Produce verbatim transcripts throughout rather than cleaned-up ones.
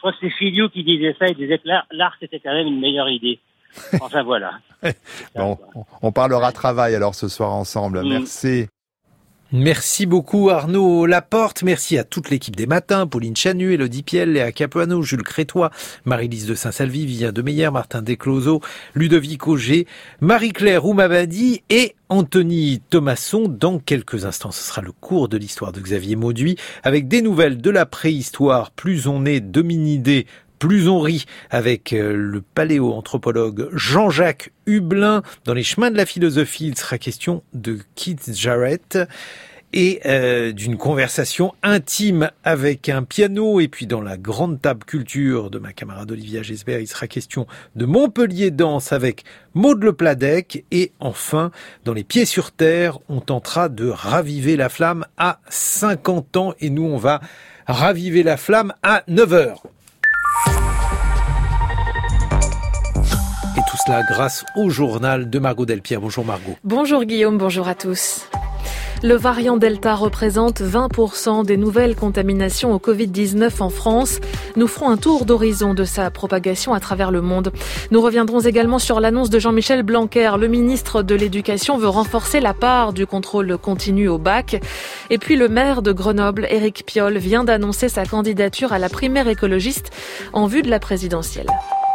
crois que c'est Filiou qui disait ça, il disait que l'art, l'art c'était quand même une meilleure idée. Enfin voilà. Bon, on parlera travail alors ce soir ensemble. Mmh. Merci. Merci beaucoup Arnaud Laporte, merci à toute l'équipe des matins, Pauline Chanu, Élodie Piel, Léa Capuano, Jules Crétois, Marie-Lise de Saint-Salvi, Vivien Demeyer, Martin Descloseaux, Ludovic Auger, Marie-Claire Oumabadi et Anthony Thomasson. Dans quelques instants, ce sera le cours de l'histoire de Xavier Mauduit avec des nouvelles de la préhistoire. Plus on est d'hominidés, plus on rit, avec le paléoanthropologue Jean-Jacques Hublin. Dans les chemins de la philosophie, il sera question de Keith Jarrett et euh, d'une conversation intime avec un piano. Et puis dans la grande table culture de ma camarade Olivia Gesbert, il sera question de Montpellier Danse avec Maud Le Pladec. Et enfin, dans les pieds sur terre, on tentera de raviver la flamme à cinquante ans. Et nous, on va raviver la flamme à neuf heures. Et tout cela grâce au journal de Margot Delpierre. Bonjour Margot. Bonjour Guillaume, bonjour à tous. Le variant Delta représente vingt pour cent des nouvelles contaminations au covid dix-neuf en France. Nous ferons un tour d'horizon de sa propagation à travers le monde. Nous reviendrons également sur l'annonce de Jean-Michel Blanquer. Le ministre de l'Éducation veut renforcer la part du contrôle continu au bac. Et puis le maire de Grenoble, Éric Piolle, vient d'annoncer sa candidature à la primaire écologiste en vue de la présidentielle.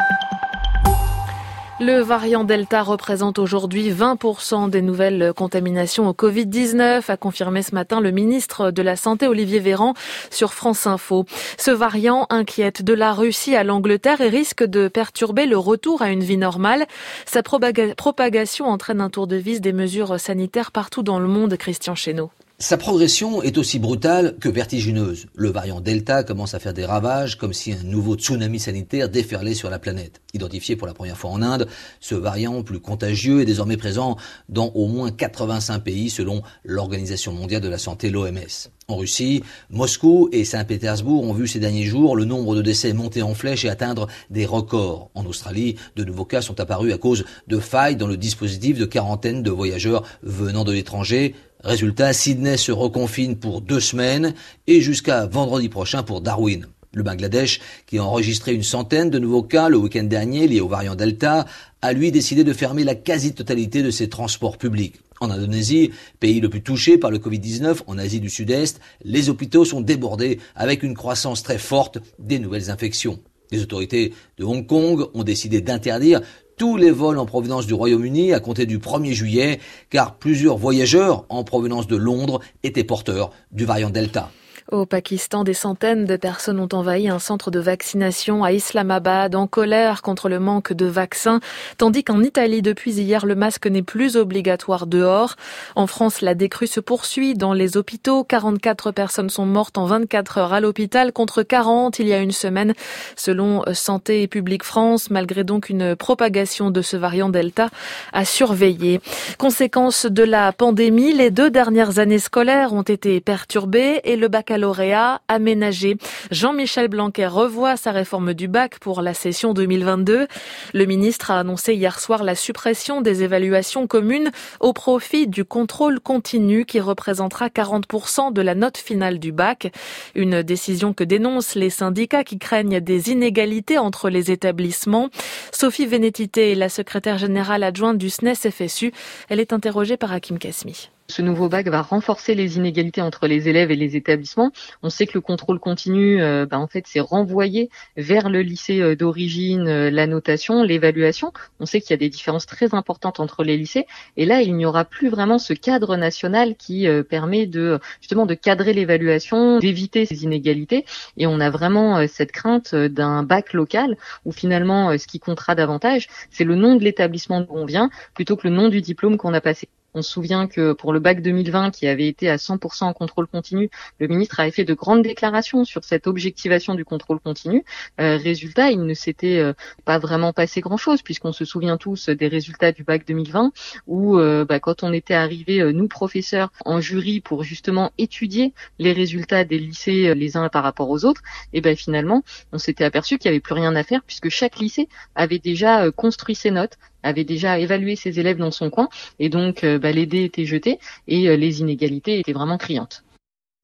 Le variant Delta représente aujourd'hui vingt pour cent des nouvelles contaminations au covid dix-neuf, a confirmé ce matin le ministre de la Santé Olivier Véran sur France Info. Ce variant inquiète de la Russie à l'Angleterre et risque de perturber le retour à une vie normale. Sa propaga- propagation entraîne un tour de vis des mesures sanitaires partout dans le monde, Christian Chesneau. Sa progression est aussi brutale que vertigineuse. Le variant Delta commence à faire des ravages comme si un nouveau tsunami sanitaire déferlait sur la planète. Identifié pour la première fois en Inde, ce variant plus contagieux est désormais présent dans au moins quatre-vingt-cinq pays selon l'Organisation mondiale de la santé, l'O M S. En Russie, Moscou et Saint-Pétersbourg ont vu ces derniers jours le nombre de décès monter en flèche et atteindre des records. En Australie, de nouveaux cas sont apparus à cause de failles dans le dispositif de quarantaine de voyageurs venant de l'étranger. Résultat, Sydney se reconfine pour deux semaines et jusqu'à vendredi prochain pour Darwin. Le Bangladesh, qui a enregistré une centaine de nouveaux cas le week-end dernier liés au variant Delta, a lui décidé de fermer la quasi-totalité de ses transports publics. En Indonésie, pays le plus touché par le covid dix-neuf en Asie du Sud-Est, les hôpitaux sont débordés avec une croissance très forte des nouvelles infections. Les autorités de Hong Kong ont décidé d'interdire tous les vols en provenance du Royaume-Uni à compter du premier juillet, car plusieurs voyageurs en provenance de Londres étaient porteurs du variant Delta. Au Pakistan, des centaines de personnes ont envahi un centre de vaccination à Islamabad en colère contre le manque de vaccins, tandis qu'en Italie, depuis hier, le masque n'est plus obligatoire dehors. En France, la décrue se poursuit dans les hôpitaux. quarante-quatre personnes sont mortes en vingt-quatre heures à l'hôpital contre quarante il y a une semaine, selon Santé publique France, malgré donc une propagation de ce variant Delta à surveiller. Conséquence de la pandémie, les deux dernières années scolaires ont été perturbées et le baccalauréat lauréat aménagé. Jean-Michel Blanquer revoit sa réforme du bac pour la session deux mille vingt-deux. Le ministre a annoncé hier soir la suppression des évaluations communes au profit du contrôle continu qui représentera quarante pour cent de la note finale du bac. Une décision que dénoncent les syndicats qui craignent des inégalités entre les établissements. Sophie Vénétité est la secrétaire générale adjointe du S N E S F S U. Elle est interrogée par Hakim Kasmi. Ce nouveau bac va renforcer les inégalités entre les élèves et les établissements. On sait que le contrôle continu, euh, bah, en fait, c'est renvoyer vers le lycée euh, d'origine euh, la notation, l'évaluation. On sait qu'il y a des différences très importantes entre les lycées. Et là, il n'y aura plus vraiment ce cadre national qui euh, permet de justement de cadrer l'évaluation, d'éviter ces inégalités. Et on a vraiment euh, cette crainte euh, d'un bac local où finalement, euh, ce qui comptera davantage, c'est le nom de l'établissement d'où on vient plutôt que le nom du diplôme qu'on a passé. On se souvient que pour le bac deux mille vingt, qui avait été à cent pour cent en contrôle continu, le ministre avait fait de grandes déclarations sur cette objectivation du contrôle continu. Euh, résultat, il ne s'était euh, pas vraiment passé grand-chose, puisqu'on se souvient tous des résultats du bac deux mille vingt, où euh, bah, quand on était arrivés, euh, nous professeurs, en jury pour justement étudier les résultats des lycées euh, les uns par rapport aux autres, et ben finalement, on s'était aperçu qu'il n'y avait plus rien à faire, puisque chaque lycée avait déjà euh, construit ses notes, avait déjà évalué ses élèves dans son coin, et donc euh, bah, les dés étaient jetés et euh, les inégalités étaient vraiment criantes.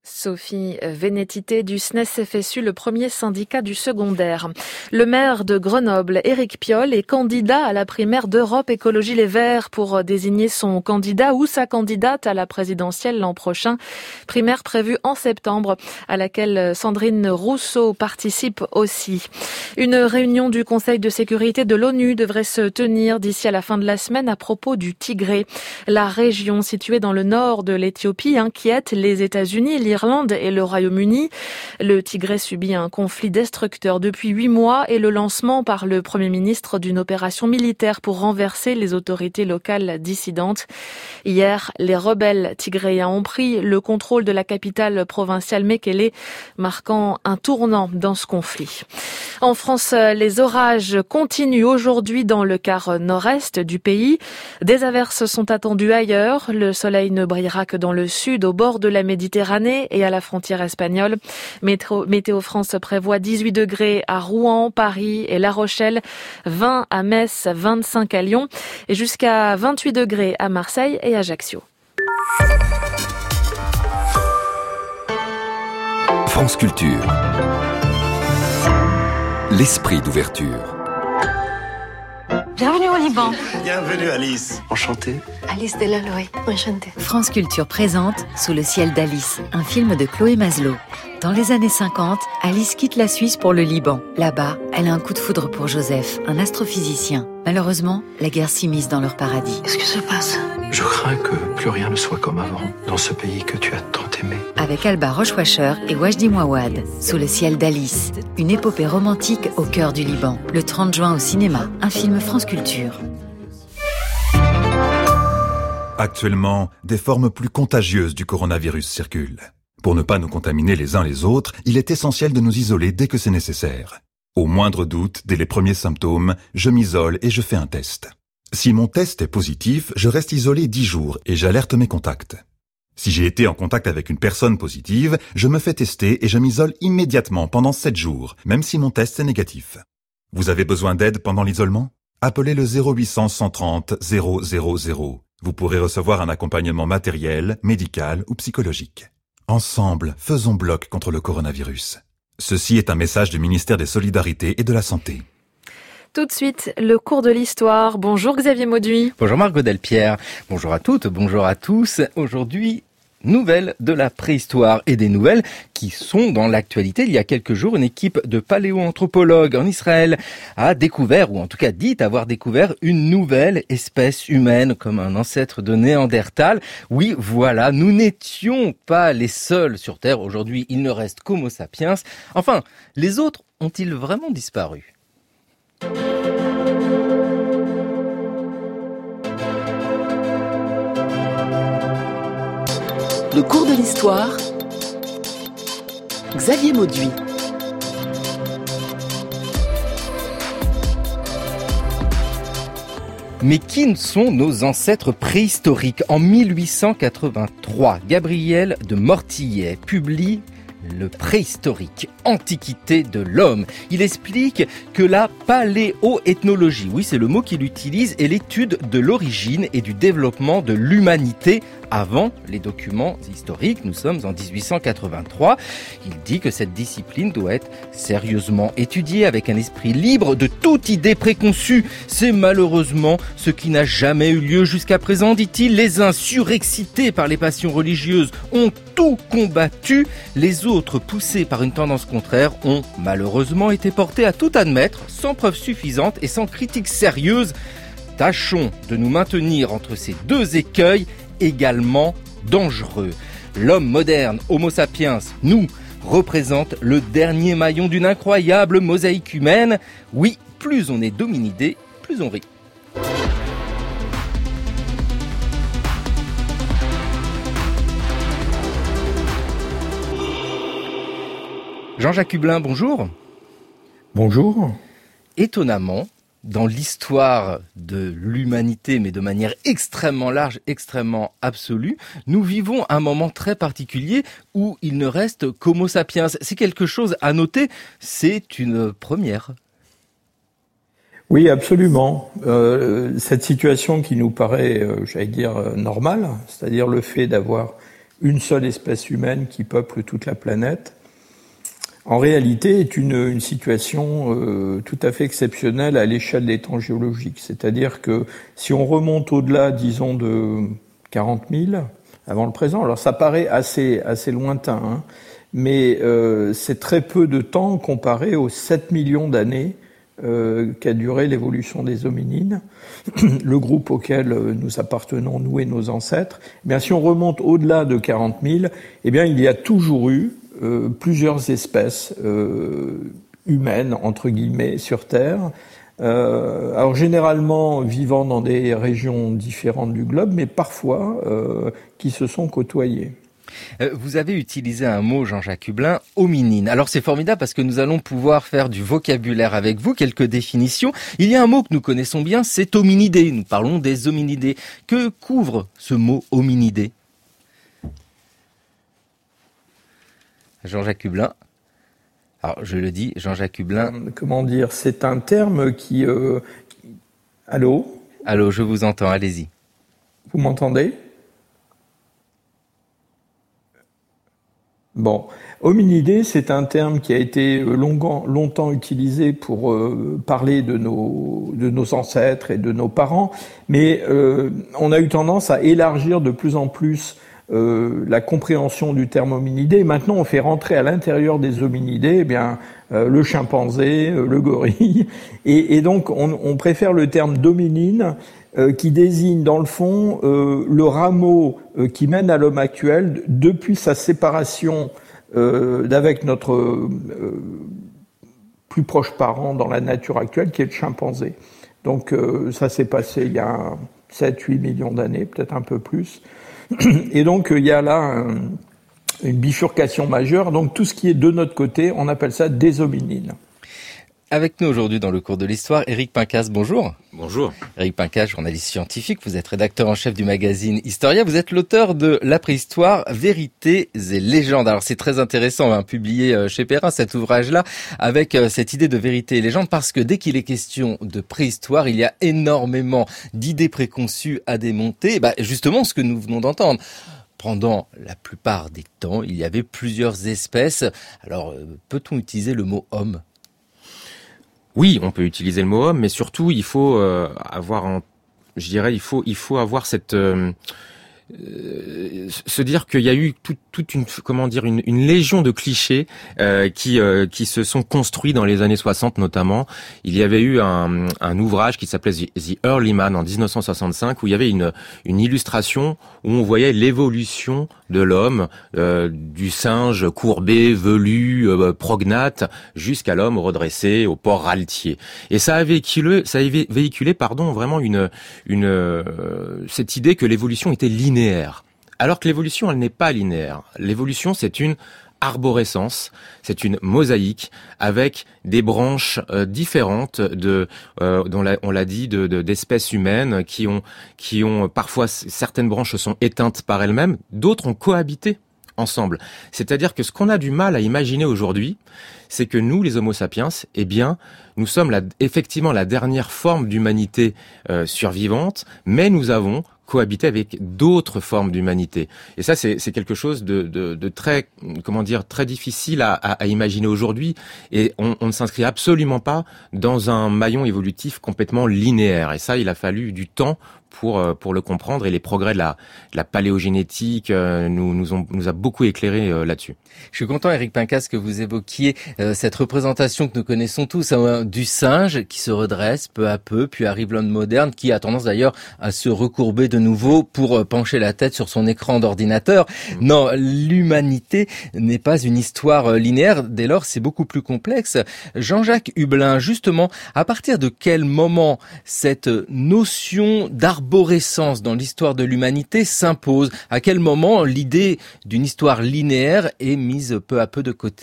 Sophie Vénétité du S N E S F S U, le premier syndicat du secondaire. Le maire de Grenoble, Éric Piolle, est candidat à la primaire d'Europe Écologie Les Verts pour désigner son candidat ou sa candidate à la présidentielle l'an prochain. Primaire prévue en septembre, à laquelle Sandrine Rousseau participe aussi. Une réunion du Conseil de sécurité de l'ONU devrait se tenir d'ici à la fin de la semaine à propos du Tigré. La région située dans le nord de l'Éthiopie inquiète les États-Unis, l'Irlande et le Royaume-Uni. Le Tigré subit un conflit destructeur depuis huit mois et le lancement par le Premier ministre d'une opération militaire pour renverser les autorités locales dissidentes. Hier, les rebelles tigréens ont pris le contrôle de la capitale provinciale Mekele, marquant un tournant dans ce conflit. En France, les orages continuent aujourd'hui dans le quart nord-est du pays. Des averses sont attendues ailleurs. Le soleil ne brillera que dans le sud, au bord de la Méditerranée et à la frontière espagnole. Météo, Météo France prévoit dix-huit degrés à Rouen, Paris et La Rochelle, vingt à Metz, vingt-cinq à Lyon et jusqu'à vingt-huit degrés à Marseille et Ajaccio. France Culture. L'esprit d'ouverture. Bienvenue au Liban. Bienvenue Alice. Enchanté. Alice Delaloy. Enchantée. France Culture présente Sous le ciel d'Alice, un film de Chloé Maslow. Dans les années cinquante, Alice quitte la Suisse pour le Liban. Là-bas, elle a un coup de foudre pour Joseph, un astrophysicien. Malheureusement, la guerre s'immisce dans leur paradis. Qu'est-ce qui se passe ? Je crains que plus rien ne soit comme avant, dans ce pays que tu as tant aimé. Avec Alba Rochwacher et Wajdi Mouawad, Sous le ciel d'Alice, une épopée romantique au cœur du Liban. Le trente juin au cinéma, un film France Culture. Actuellement, des formes plus contagieuses du coronavirus circulent. Pour ne pas nous contaminer les uns les autres, il est essentiel de nous isoler dès que c'est nécessaire. Au moindre doute, dès les premiers symptômes, je m'isole et je fais un test. Si mon test est positif, je reste isolé dix jours et j'alerte mes contacts. Si j'ai été en contact avec une personne positive, je me fais tester et je m'isole immédiatement pendant sept jours, même si mon test est négatif. Vous avez besoin d'aide pendant l'isolement ? Appelez le zéro huit cents, cent trente, zéro zéro zéro. Vous pourrez recevoir un accompagnement matériel, médical ou psychologique. Ensemble, faisons bloc contre le coronavirus. Ceci est un message du ministère des Solidarités et de la Santé. Tout de suite, le cours de l'histoire. Bonjour Xavier Mauduit. Bonjour Margot Delpierre. Bonjour à toutes, bonjour à tous. Aujourd'hui, nouvelles de la préhistoire et des nouvelles qui sont dans l'actualité. Il y a quelques jours, une équipe de paléoanthropologues en Israël a découvert, ou en tout cas dit avoir découvert, une nouvelle espèce humaine comme un ancêtre de Néandertal. Oui, voilà, nous n'étions pas les seuls sur Terre. Aujourd'hui, il ne reste qu'Homo sapiens. Enfin, les autres ont-ils vraiment disparu ? Le cours de l'histoire, Xavier Mauduit. Mais qui sont nos ancêtres préhistoriques ? En mille huit cent quatre-vingt-trois, Gabriel de Mortillet publie Le préhistorique, Antiquité de l'homme. Il explique que la paléoethnologie, oui c'est le mot qu'il utilise, est l'étude de l'origine et du développement de l'humanité avant les documents historiques. Nous sommes en dix-huit cent quatre-vingt-trois. Il dit que cette discipline doit être sérieusement étudiée avec un esprit libre de toute idée préconçue. C'est malheureusement ce qui n'a jamais eu lieu jusqu'à présent, dit-il. Les uns surexcités par les passions religieuses ont tout combattu. Les autres, poussés par une tendance contraire, ont malheureusement été portés à tout admettre, sans preuve suffisante et sans critique sérieuse. Tâchons de nous maintenir entre ces deux écueils également dangereux. L'homme moderne, Homo sapiens, nous, représente le dernier maillon d'une incroyable mosaïque humaine. Oui, plus on est dominidé, plus on rit. Jean-Jacques Hublin, bonjour. Bonjour. Étonnamment, dans l'histoire de l'humanité, mais de manière extrêmement large, extrêmement absolue, nous vivons un moment très particulier où il ne reste qu'Homo sapiens. C'est quelque chose à noter, c'est une première. Oui, absolument. Euh, cette situation qui nous paraît, euh, j'allais dire, euh, normale, c'est-à-dire le fait d'avoir une seule espèce humaine qui peuple toute la planète, en réalité est une, une situation euh, tout à fait exceptionnelle à l'échelle des temps géologiques. C'est-à-dire que si on remonte au-delà, disons, de quarante mille, avant le présent, alors ça paraît assez, assez lointain, hein, mais euh, c'est très peu de temps comparé aux sept millions d'années euh, qu'a duré l'évolution des hominines, le groupe auquel nous appartenons, nous et nos ancêtres. Eh bien, si on remonte au-delà de quarante mille, eh bien, il y a toujours eu Euh, plusieurs espèces euh, humaines, entre guillemets, sur Terre. Euh, alors généralement vivant dans des régions différentes du globe, mais parfois euh, qui se sont côtoyées. Euh, vous avez utilisé un mot, Jean-Jacques Hublin, hominine. Alors c'est formidable parce que nous allons pouvoir faire du vocabulaire avec vous, quelques définitions. Il y a un mot que nous connaissons bien, c'est hominidé. Nous parlons des hominidés. Que couvre ce mot hominidé ? Jean-Jacques Hublin. Alors, je le dis, Jean-Jacques Hublin. Comment dire ? C'est un terme qui... Euh... Allô ? Allô, je vous entends, allez-y. Vous m'entendez ? Bon. Hominidé, c'est un terme qui a été longtemps, longtemps utilisé pour euh, parler de nos, de nos ancêtres et de nos parents, mais euh, on a eu tendance à élargir de plus en plus Euh, la compréhension du terme hominidé. Maintenant, on fait rentrer à l'intérieur des hominidés, eh bien, euh, le chimpanzé, euh, le gorille, et, et donc on, on préfère le terme d'hominine euh, qui désigne dans le fond euh, le rameau euh, qui mène à l'homme actuel depuis sa séparation euh, d'avec notre euh, plus proche parent dans la nature actuelle, qui est le chimpanzé. Donc euh, ça s'est passé il y a sept huit millions d'années, peut-être un peu plus. Et donc, il y a là un, une bifurcation majeure. Donc, tout ce qui est de notre côté, on appelle ça des hominines. Avec nous aujourd'hui dans le cours de l'histoire, Éric Pincas, bonjour. Bonjour. Éric Pincas, journaliste scientifique, vous êtes rédacteur en chef du magazine Historia, vous êtes l'auteur de La préhistoire, vérités et légendes. Alors c'est très intéressant, hein, publié chez Perrin cet ouvrage-là, avec cette idée de vérité et légende, parce que dès qu'il est question de préhistoire, il y a énormément d'idées préconçues à démonter. Bah, justement, ce que nous venons d'entendre. Pendant la plupart des temps, il y avait plusieurs espèces. Alors, peut-on utiliser le mot homme ? Oui, on peut utiliser le mot homme, mais surtout il faut euh, avoir, en, je dirais, il faut, il faut avoir cette, euh, euh, se dire qu'il y a eu toute, toute une, comment dire, une, une légion de clichés euh, qui, euh, qui se sont construits dans les années soixante notamment. Il y avait eu un, un ouvrage qui s'appelait The Early Man en dix-neuf cent soixante-cinq où il y avait une, une illustration où on voyait l'évolution de l'homme, euh, du singe courbé, velu, euh, prognate, jusqu'à l'homme redressé au port raltier. Et ça a véhiculé, ça a véhiculé, pardon, vraiment une, une, euh, cette idée que l'évolution était linéaire. Alors que l'évolution, elle n'est pas linéaire. L'évolution, c'est une arborescence, c'est une mosaïque avec des branches euh, différentes de, euh, dont la, on l'a dit, de, de, d'espèces humaines qui ont, qui ont parfois certaines branches sont éteintes par elles-mêmes, d'autres ont cohabité ensemble. C'est-à-dire que ce qu'on a du mal à imaginer aujourd'hui, c'est que nous, les Homo sapiens, eh bien, nous sommes la, effectivement la dernière forme d'humanité euh, survivante, mais nous avons cohabiter avec d'autres formes d'humanité. Et ça, c'est, c'est quelque chose de, de, de très, comment dire, très difficile à, à, à imaginer aujourd'hui. Et on, on ne s'inscrit absolument pas dans un maillon évolutif complètement linéaire. Et ça, il a fallu du temps pour pour le comprendre. Et les progrès de la, de la paléogénétique euh, nous nous ont nous a beaucoup éclairé euh, là-dessus. Je suis content, Éric Pincas, que vous évoquiez euh, cette représentation que nous connaissons tous hein, du singe qui se redresse peu à peu, puis arrive l'homme moderne qui a tendance d'ailleurs à se recourber de nouveau pour euh, pencher la tête sur son écran d'ordinateur. Mmh. Non, l'humanité n'est pas une histoire euh, linéaire. Dès lors, c'est beaucoup plus complexe. Jean-Jacques Hublin, justement, à partir de quel moment cette notion d'arborescence dans l'histoire de l'humanité s'impose ? À quel moment l'idée d'une histoire linéaire est mise peu à peu de côté ?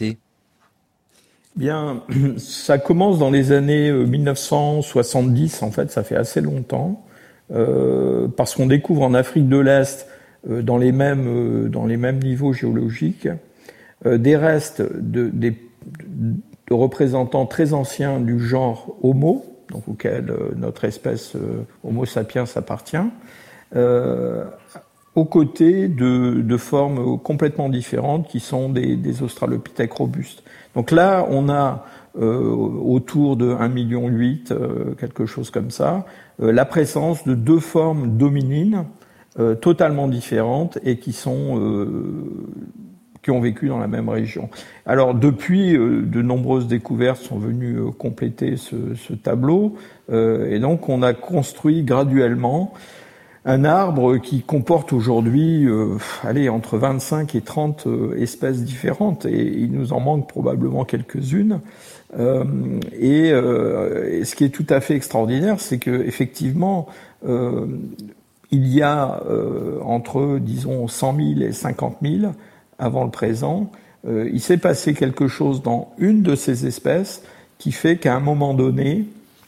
Bien, ça commence dans les années mille neuf cent soixante-dix, en fait, ça fait assez longtemps, euh, parce qu'on découvre en Afrique de l'Est, euh, dans les mêmes euh, dans les mêmes niveaux géologiques, euh, des restes de, des, de représentants très anciens du genre Homo, donc auquel euh, notre espèce euh, Homo sapiens appartient, euh, aux côtés de, de formes complètement différentes qui sont des, des australopithèques robustes. Donc là, on a euh, autour de un virgule huit million, euh, quelque chose comme ça, euh, la présence de deux formes d'hominines euh, totalement différentes et qui sont euh, qui ont vécu dans la même région. Alors depuis, euh, de nombreuses découvertes sont venues euh, compléter ce, ce tableau, euh, et donc on a construit graduellement un arbre qui comporte aujourd'hui, euh, allez, entre vingt-cinq et trente euh, espèces différentes, et il nous en manque probablement quelques-unes. Euh, et, euh, et ce qui est tout à fait extraordinaire, c'est que effectivement, euh, il y a euh, entre, disons, cent mille et cinquante mille avant le présent, euh, il s'est passé quelque chose dans une de ces espèces qui fait qu'à un moment donné,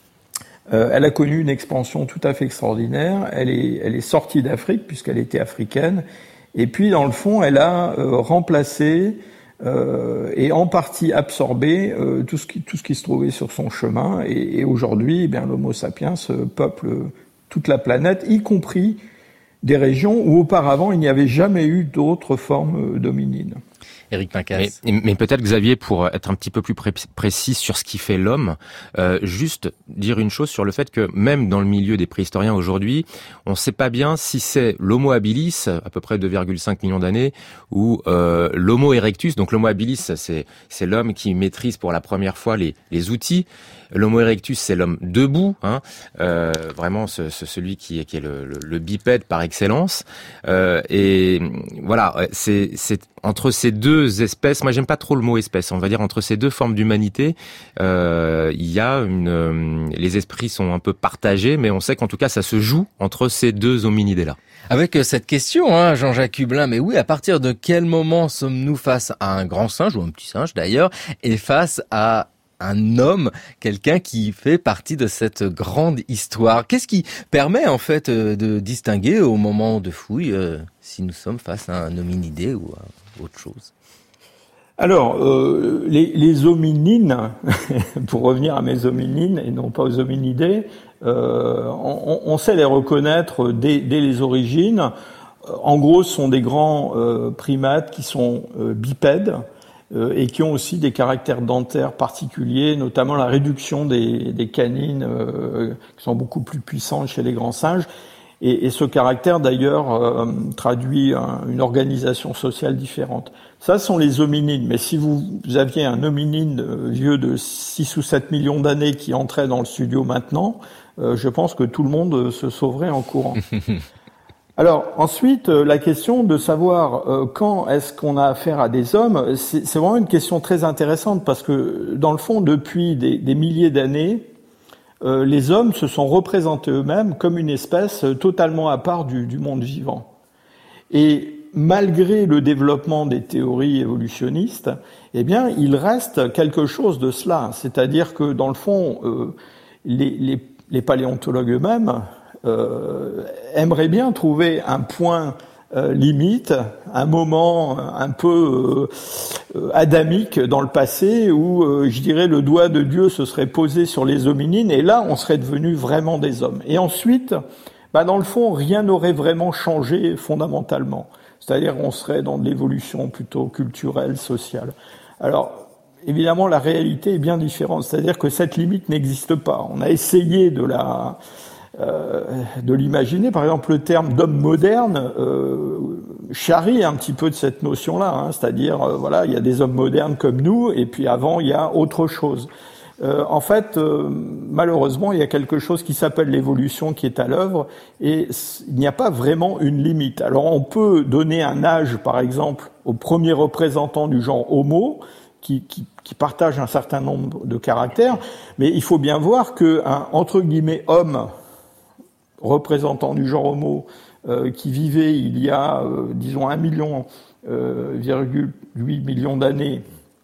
Euh, elle a connu une expansion tout à fait extraordinaire. Elle est, elle est sortie d'Afrique puisqu'elle était africaine. Et puis, dans le fond, elle a euh, remplacé euh, et en partie absorbé euh, tout ce qui, tout ce qui se trouvait sur son chemin. Et, et aujourd'hui, eh bien, l'Homo sapiens peuple toute la planète, y compris des régions où auparavant il n'y avait jamais eu d'autres formes d'hominines. Éric Pincas. Mais, mais peut-être, Xavier, pour être un petit peu plus pré- précis sur ce qui fait l'homme, euh, juste dire une chose sur le fait que même dans le milieu des préhistoriens aujourd'hui, on ne sait pas bien si c'est l'Homo habilis, à peu près deux virgule cinq millions d'années, ou euh, l'Homo erectus. Donc l'Homo habilis, c'est, c'est l'homme qui maîtrise pour la première fois les, les outils. L'Homo erectus, c'est l'homme debout, hein, euh, vraiment ce, ce, celui qui est, qui est le, le, le bipède par excellence. Euh, et voilà, c'est, c'est entre ces deux espèces. Moi, j'aime pas trop le mot espèce. On va dire entre ces deux formes d'humanité, euh, il y a une. Euh, les esprits sont un peu partagés, mais on sait qu'en tout cas, ça se joue entre ces deux hominidés-là. Avec cette question, hein, Jean-Jacques Hublin, mais oui, à partir de quel moment sommes-nous face à un grand singe, ou un petit singe d'ailleurs, et face à un homme, quelqu'un qui fait partie de cette grande histoire? Qu'est-ce qui permet en fait de distinguer au moment de fouille euh, si nous sommes face à un hominidé ou à autre chose? Alors, euh, les, les hominines, pour revenir à mes hominines et non pas aux hominidés, euh, on, on sait les reconnaître dès, dès les origines. En gros, ce sont des grands euh, primates qui sont euh, bipèdes, et qui ont aussi des caractères dentaires particuliers, notamment la réduction des, des canines euh, qui sont beaucoup plus puissantes chez les grands singes. Et, et ce caractère, d'ailleurs, euh, traduit un, une organisation sociale différente. Ça sont les hominines. Mais si vous, vous aviez un hominine vieux de six ou sept millions d'années qui entrait dans le studio maintenant, euh, je pense que tout le monde se sauverait en courant. Alors ensuite, la question de savoir euh, quand est-ce qu'on a affaire à des hommes, c'est, c'est vraiment une question très intéressante parce que dans le fond, depuis des, des milliers d'années, euh, les hommes se sont représentés eux-mêmes comme une espèce totalement à part du, du monde vivant. Et malgré le développement des théories évolutionnistes, eh bien, il reste quelque chose de cela. C'est-à-dire que dans le fond, euh, les, les, les paléontologues eux-mêmes Euh, aimerait bien trouver un point euh, limite, un moment un peu euh, adamique dans le passé où, euh, je dirais, le doigt de Dieu se serait posé sur les hominines et là, on serait devenus vraiment des hommes. Et ensuite, bah, dans le fond, rien n'aurait vraiment changé fondamentalement. C'est-à-dire, on serait dans de l'évolution plutôt culturelle, sociale. Alors, évidemment, la réalité est bien différente. C'est-à-dire que cette limite n'existe pas. On a essayé de la... Euh, de l'imaginer. Par exemple, le terme d'homme moderne euh, charrie un petit peu de cette notion-là, hein, c'est-à-dire, euh, voilà, il y a des hommes modernes comme nous, et puis avant, il y a autre chose. Euh, en fait, euh, malheureusement, il y a quelque chose qui s'appelle l'évolution qui est à l'œuvre, et il n'y a pas vraiment une limite. Alors, on peut donner un âge, par exemple, au premier représentant du genre Homo, qui, qui, qui partage un certain nombre de caractères, mais il faut bien voir qu'un, entre guillemets, homme représentant du genre Homo euh, qui vivait il y a, euh, disons, un million, euh, virgule huit millions d'années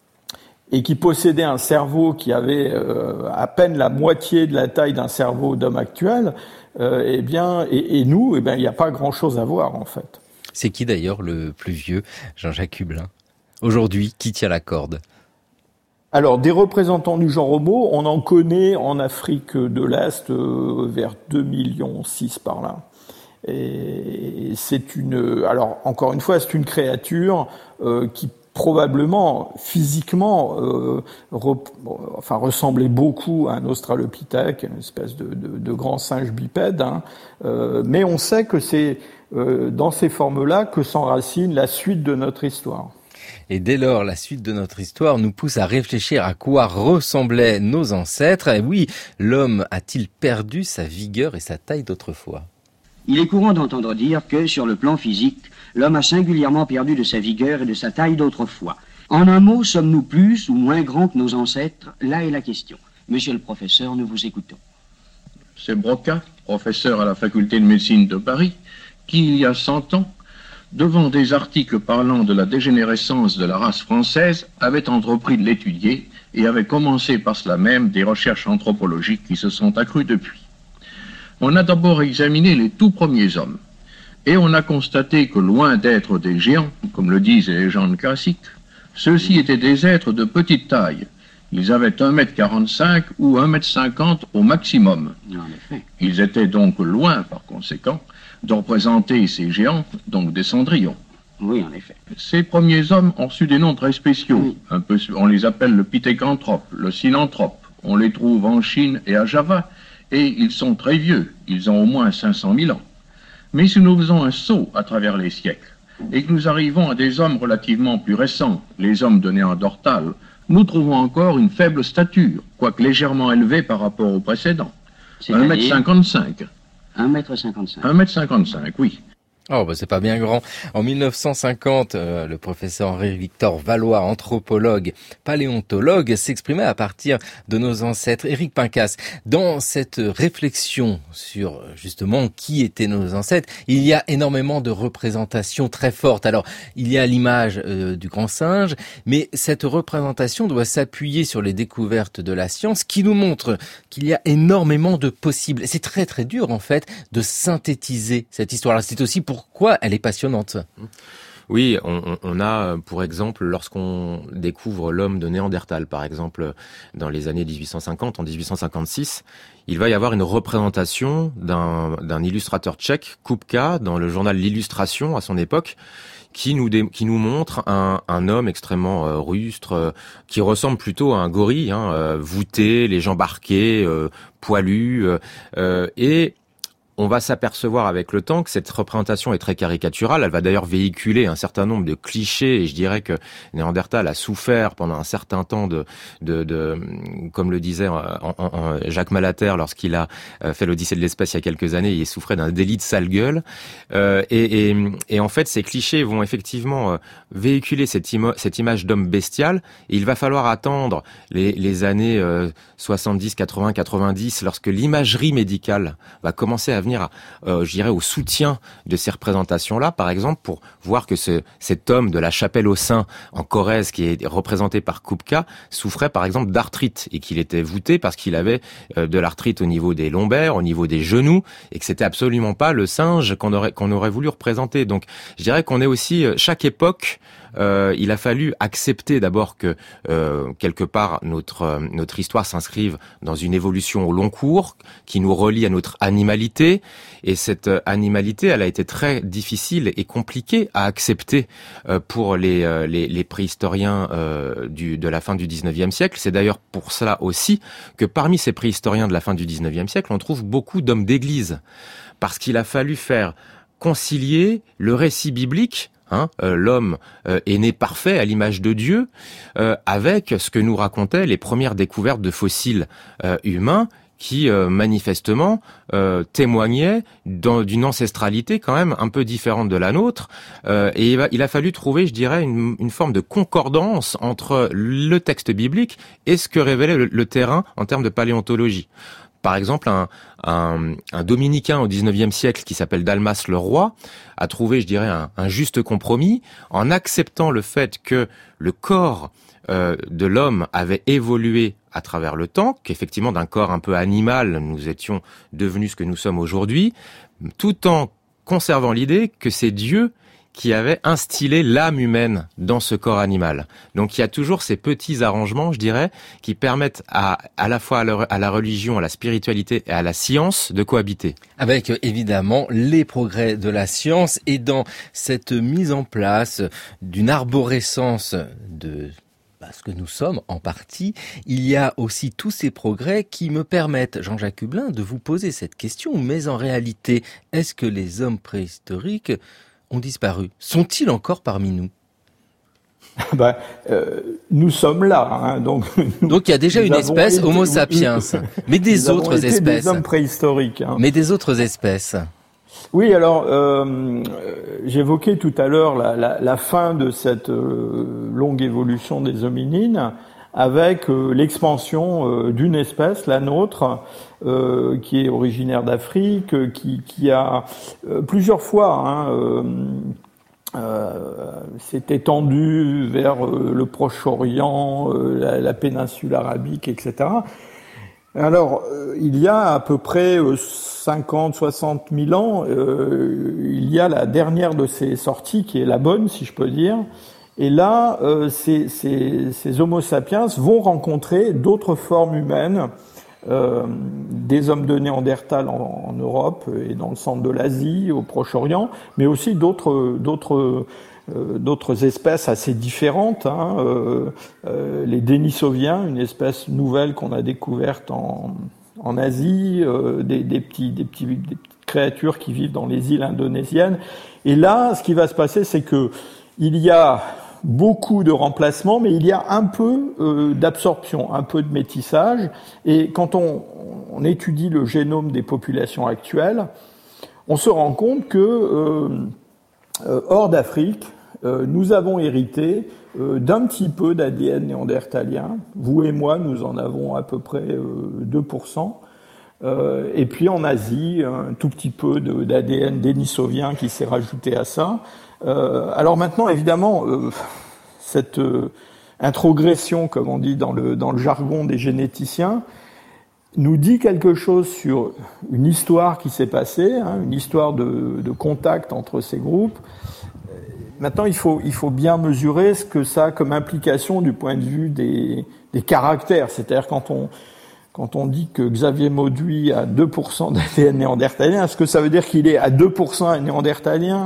et qui possédait un cerveau qui avait euh, à peine la moitié de la taille d'un cerveau d'homme actuel, euh, eh bien, et, et nous, eh bien, il n'y a pas grand-chose à voir, en fait. C'est qui d'ailleurs le plus vieux, Jean-Jacques Hublin? Aujourd'hui, qui tient la corde? Alors, des représentants du genre Homo, on en connaît en Afrique de l'Est euh, vers deux millions six par là. Et c'est une, alors encore une fois, c'est une créature euh, qui probablement physiquement euh, rep, enfin ressemblait beaucoup à un australopithèque, une espèce de, de, de grand singe bipède, hein. euh, mais on sait que c'est euh, dans ces formes-là que s'enracine la suite de notre histoire. Et dès lors, la suite de notre histoire nous pousse à réfléchir à quoi ressemblaient nos ancêtres. Et oui, l'homme a-t-il perdu sa vigueur et sa taille d'autrefois ? Il est courant d'entendre dire que, sur le plan physique, l'homme a singulièrement perdu de sa vigueur et de sa taille d'autrefois. En un mot, sommes-nous plus ou moins grands que nos ancêtres ? Là est la question. Monsieur le professeur, nous vous écoutons. C'est Broca, professeur à la faculté de médecine de Paris, qui, il y a cent ans, devant des articles parlant de la dégénérescence de la race française, avait entrepris de l'étudier et avait commencé par cela même des recherches anthropologiques qui se sont accrues depuis. On a d'abord examiné les tout premiers hommes, et on a constaté que loin d'être des géants, comme le disent les légendes classiques, ceux-ci étaient des êtres de petite taille. Ils avaient un mètre quarante-cinq ou un mètre cinquante au maximum. En effet. Ils étaient donc loin, par conséquent, de représenter ces géants, donc des cendrillons. Oui, en effet. Ces premiers hommes ont reçu des noms très spéciaux. Oui. Un peu, on les appelle le pithécanthrope, le synanthrope. On les trouve en Chine et à Java. Et ils sont très vieux, ils ont au moins cinq cent mille ans. Mais si nous faisons un saut à travers les siècles, et que nous arrivons à des hommes relativement plus récents, les hommes de Néandertal, nous trouvons encore une faible stature, quoique légèrement élevée par rapport aux précédents. un mètre cinquante-cinq. un mètre cinquante-cinq. un mètre cinquante-cinq, oui. Oh, bah c'est pas bien grand. En mille neuf cent cinquante, euh, le professeur Henri-Victor Valois, anthropologue, paléontologue, s'exprimait à partir de nos ancêtres. Éric Pincas, dans cette réflexion sur justement qui étaient nos ancêtres, il y a énormément de représentations très fortes. Alors, il y a l'image euh, du grand singe, mais cette représentation doit s'appuyer sur les découvertes de la science qui nous montrent qu'il y a énormément de possibles. C'est très très dur en fait de synthétiser cette histoire-là. C'est aussi pour Pourquoi elle est passionnante. Oui, on, on a, pour exemple, lorsqu'on découvre l'homme de Néandertal, par exemple, dans les années dix-huit cent cinquante, en dix-huit cent cinquante-six, il va y avoir une représentation d'un, d'un illustrateur tchèque, Kupka, dans le journal L'Illustration à son époque, qui nous dé, qui nous montre un, un homme extrêmement euh, rustre, euh, qui ressemble plutôt à un gorille, hein, euh, voûté, les jambes arquées, euh, poilu, euh, euh, et on va s'apercevoir avec le temps que cette représentation est très caricaturale. Elle va d'ailleurs véhiculer un certain nombre de clichés, et je dirais que Néandertal a souffert pendant un certain temps de, de, de comme le disait en, en, en Jacques Malater lorsqu'il a fait l'Odyssée de l'espace il y a quelques années, il souffrait d'un délit de sale gueule. Euh, et, et, et en fait, ces clichés vont effectivement véhiculer cette, imo- cette image d'homme bestial. Et il va falloir attendre les, les années euh, soixante-dix, quatre-vingts, quatre-vingt-dix, lorsque l'imagerie médicale va commencer à venir À, euh, je dirais, au soutien de ces représentations-là, par exemple, pour voir que ce, cet homme de la Chapelle aux Saints en Corrèze, qui est représenté par Kupka, souffrait par exemple d'arthrite et qu'il était voûté parce qu'il avait euh, de l'arthrite au niveau des lombaires, au niveau des genoux, et que c'était absolument pas le singe qu'on aurait qu'on aurait voulu représenter. Donc, je dirais qu'on est aussi euh, chaque époque. Euh, il a fallu accepter d'abord que euh, quelque part notre euh, notre histoire s'inscrive dans une évolution au long cours qui nous relie à notre animalité, et cette euh, animalité, elle a été très difficile et compliquée à accepter euh, pour les, euh, les les préhistoriens euh, du de la fin du dix-neuvième siècle. C'est d'ailleurs pour cela aussi que parmi ces préhistoriens de la fin du dix-neuvième siècle, on trouve beaucoup d'hommes d'église, parce qu'il a fallu faire concilier le récit biblique. Hein, euh, l'homme euh, est né parfait à l'image de Dieu, euh, avec ce que nous racontaient les premières découvertes de fossiles euh, humains qui euh, manifestement euh, témoignaient d'une ancestralité quand même un peu différente de la nôtre. Euh, et il, va, il a fallu trouver, je dirais, une, une forme de concordance entre le texte biblique et ce que révélait le, le terrain en termes de paléontologie. Par exemple, un, un, un dominicain au dix-neuvième siècle qui s'appelle Dalmas le Roi a trouvé, je dirais, un, un juste compromis en acceptant le fait que le corps euh, de l'homme avait évolué à travers le temps, qu'effectivement d'un corps un peu animal, nous étions devenus ce que nous sommes aujourd'hui, tout en conservant l'idée que c'est Dieu qui avait instillé l'âme humaine dans ce corps animal. Donc il y a toujours ces petits arrangements, je dirais, qui permettent à, à la fois à la, à la religion, à la spiritualité et à la science de cohabiter. Avec évidemment les progrès de la science et dans cette mise en place d'une arborescence de ce que nous sommes en partie, il y a aussi tous ces progrès qui me permettent, Jean-Jacques Hublin, de vous poser cette question. Mais en réalité, est-ce que les hommes préhistoriques ont disparu? Sont-ils encore parmi nous? Ben, euh, nous sommes là, hein, donc. Nous, donc il y a déjà une espèce été, Homo sapiens, mais des autres été espèces. Des hommes préhistoriques. Hein. Mais des autres espèces. Oui, alors euh, j'évoquais tout à l'heure la, la, la fin de cette euh, longue évolution des hominines avec euh, l'expansion euh, d'une espèce, la nôtre, euh, qui est originaire d'Afrique, qui, qui a euh, plusieurs fois hein, euh, euh, s'est étendue vers euh, le Proche-Orient, euh, la, la péninsule arabique, et cetera. Alors, euh, il y a à peu près euh, cinquante, soixante mille ans, euh, il y a la dernière de ces sorties qui est la bonne, si je peux dire. Et là, euh, ces, ces, ces Homo sapiens vont rencontrer d'autres formes humaines, euh, des hommes de Néandertal en, en Europe et dans le centre de l'Asie, au Proche-Orient, mais aussi d'autres, d'autres, euh, d'autres espèces assez différentes. Hein, euh, euh, les Denisoviens, une espèce nouvelle qu'on a découverte en, en Asie, euh, des, des, petits, des, petits, des petites créatures qui vivent dans les îles indonésiennes. Et là, ce qui va se passer, c'est que il y a beaucoup de remplacements, mais il y a un peu euh, d'absorption, un peu de métissage. Et quand on, on étudie le génome des populations actuelles, on se rend compte que euh, euh, hors d'Afrique, euh, nous avons hérité euh, d'un petit peu d'A D N néandertalien. Vous et moi, nous en avons à peu près euh, deux pour cent. Euh, et puis en Asie, un tout petit peu de, d'A D N dénisovien qui s'est rajouté à ça. Euh, alors maintenant, évidemment, euh, cette euh, introgression, comme on dit dans le, dans le jargon des généticiens, nous dit quelque chose sur une histoire qui s'est passée, hein, une histoire de, de contact entre ces groupes. Maintenant, il faut, il faut bien mesurer ce que ça a comme implication du point de vue des, des caractères. C'est-à-dire quand on, quand on dit que Xavier Mauduit a deux pour cent d'A D N néandertalien, est-ce que ça veut dire qu'il est à deux pour cent néandertalien ?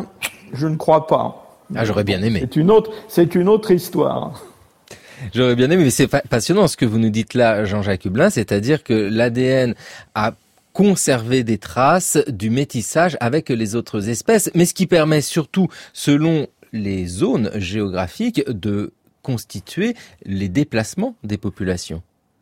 Je ne crois pas. Ah, j'aurais bien aimé. C'est une autre, c'est une autre histoire. J'aurais bien aimé, mais c'est passionnant ce que vous nous dites là, Jean-Jacques Hublin, c'est-à-dire que l'A D N a conservé des traces du métissage avec les autres espèces, mais ce qui permet surtout, selon les zones géographiques, de constituer les déplacements des populations.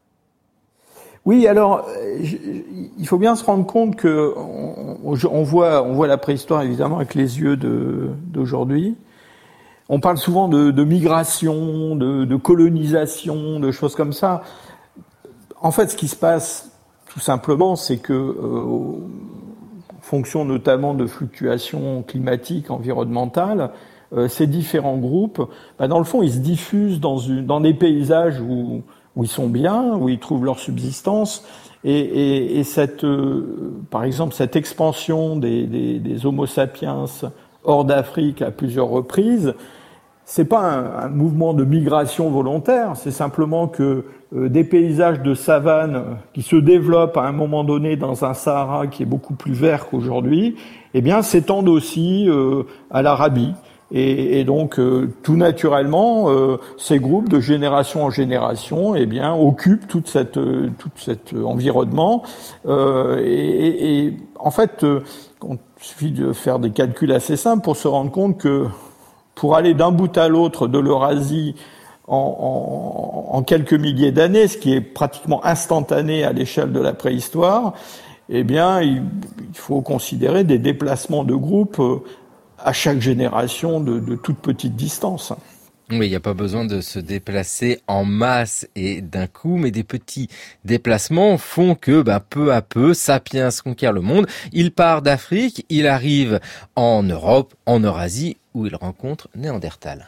Oui, alors il faut bien se rendre compte que on, on voit, on voit la préhistoire évidemment avec les yeux de, d'aujourd'hui. On parle souvent de, de migration, de, de colonisation, de choses comme ça. En fait, ce qui se passe, tout simplement, c'est que, euh, en fonction notamment de fluctuations climatiques, environnementales, euh, ces différents groupes, bah, dans le fond, ils se diffusent dans, une, dans des paysages où où ils sont bien, où ils trouvent leur subsistance, et, et, et cette, euh, par exemple, cette expansion des, des, des Homo sapiens hors d'Afrique à plusieurs reprises, c'est pas un, un mouvement de migration volontaire, c'est simplement que euh, des paysages de savane qui se développent à un moment donné dans un Sahara qui est beaucoup plus vert qu'aujourd'hui, eh bien, s'étendent aussi euh, à l'Arabie. Et, et donc, euh, tout naturellement, euh, ces groupes, de génération en génération, eh bien, occupent toute cette, euh, tout cet environnement. Euh, et, et en fait, euh, il suffit de faire des calculs assez simples pour se rendre compte que pour aller d'un bout à l'autre de l'Eurasie en, en, en quelques milliers d'années, ce qui est pratiquement instantané à l'échelle de la préhistoire, eh bien, il, il faut considérer des déplacements de groupes euh, à chaque génération de, de toute petite distance. Oui, il n'y a pas besoin de se déplacer en masse et d'un coup, mais des petits déplacements font que ben, peu à peu, Sapiens conquiert le monde. Il part d'Afrique, il arrive en Europe, en Eurasie, où il rencontre Néandertal.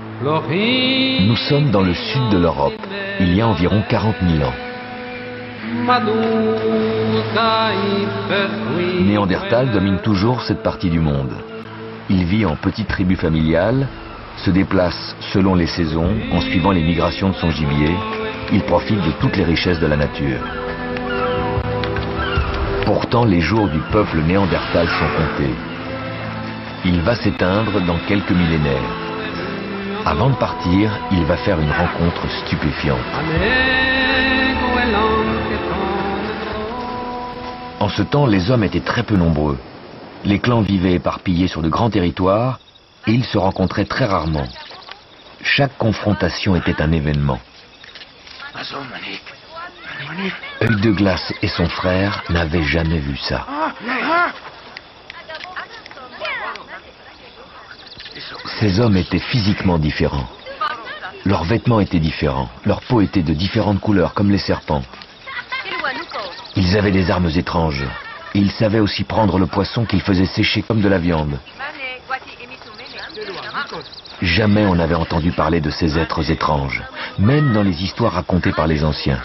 Nous sommes dans le sud de l'Europe, il y a environ quarante mille ans. Néandertal domine toujours cette partie du monde. Il vit en petites tribus familiales, se déplace selon les saisons, en suivant les migrations de son gibier. Il profite de toutes les richesses de la nature. Pourtant, les jours du peuple néandertal sont comptés. Il va s'éteindre dans quelques millénaires. Avant de partir, il va faire une rencontre stupéfiante. En ce temps, les hommes étaient très peu nombreux. Les clans vivaient éparpillés sur de grands territoires et ils se rencontraient très rarement. Chaque confrontation était un événement. Œil de Glace et son frère n'avaient jamais vu ça. Ces hommes étaient physiquement différents. Leurs vêtements étaient différents. Leur peau était de différentes couleurs, comme les serpents. Ils avaient des armes étranges. Et ils savaient aussi prendre le poisson qu'ils faisaient sécher comme de la viande. Jamais on n'avait entendu parler de ces êtres étranges, même dans les histoires racontées par les anciens.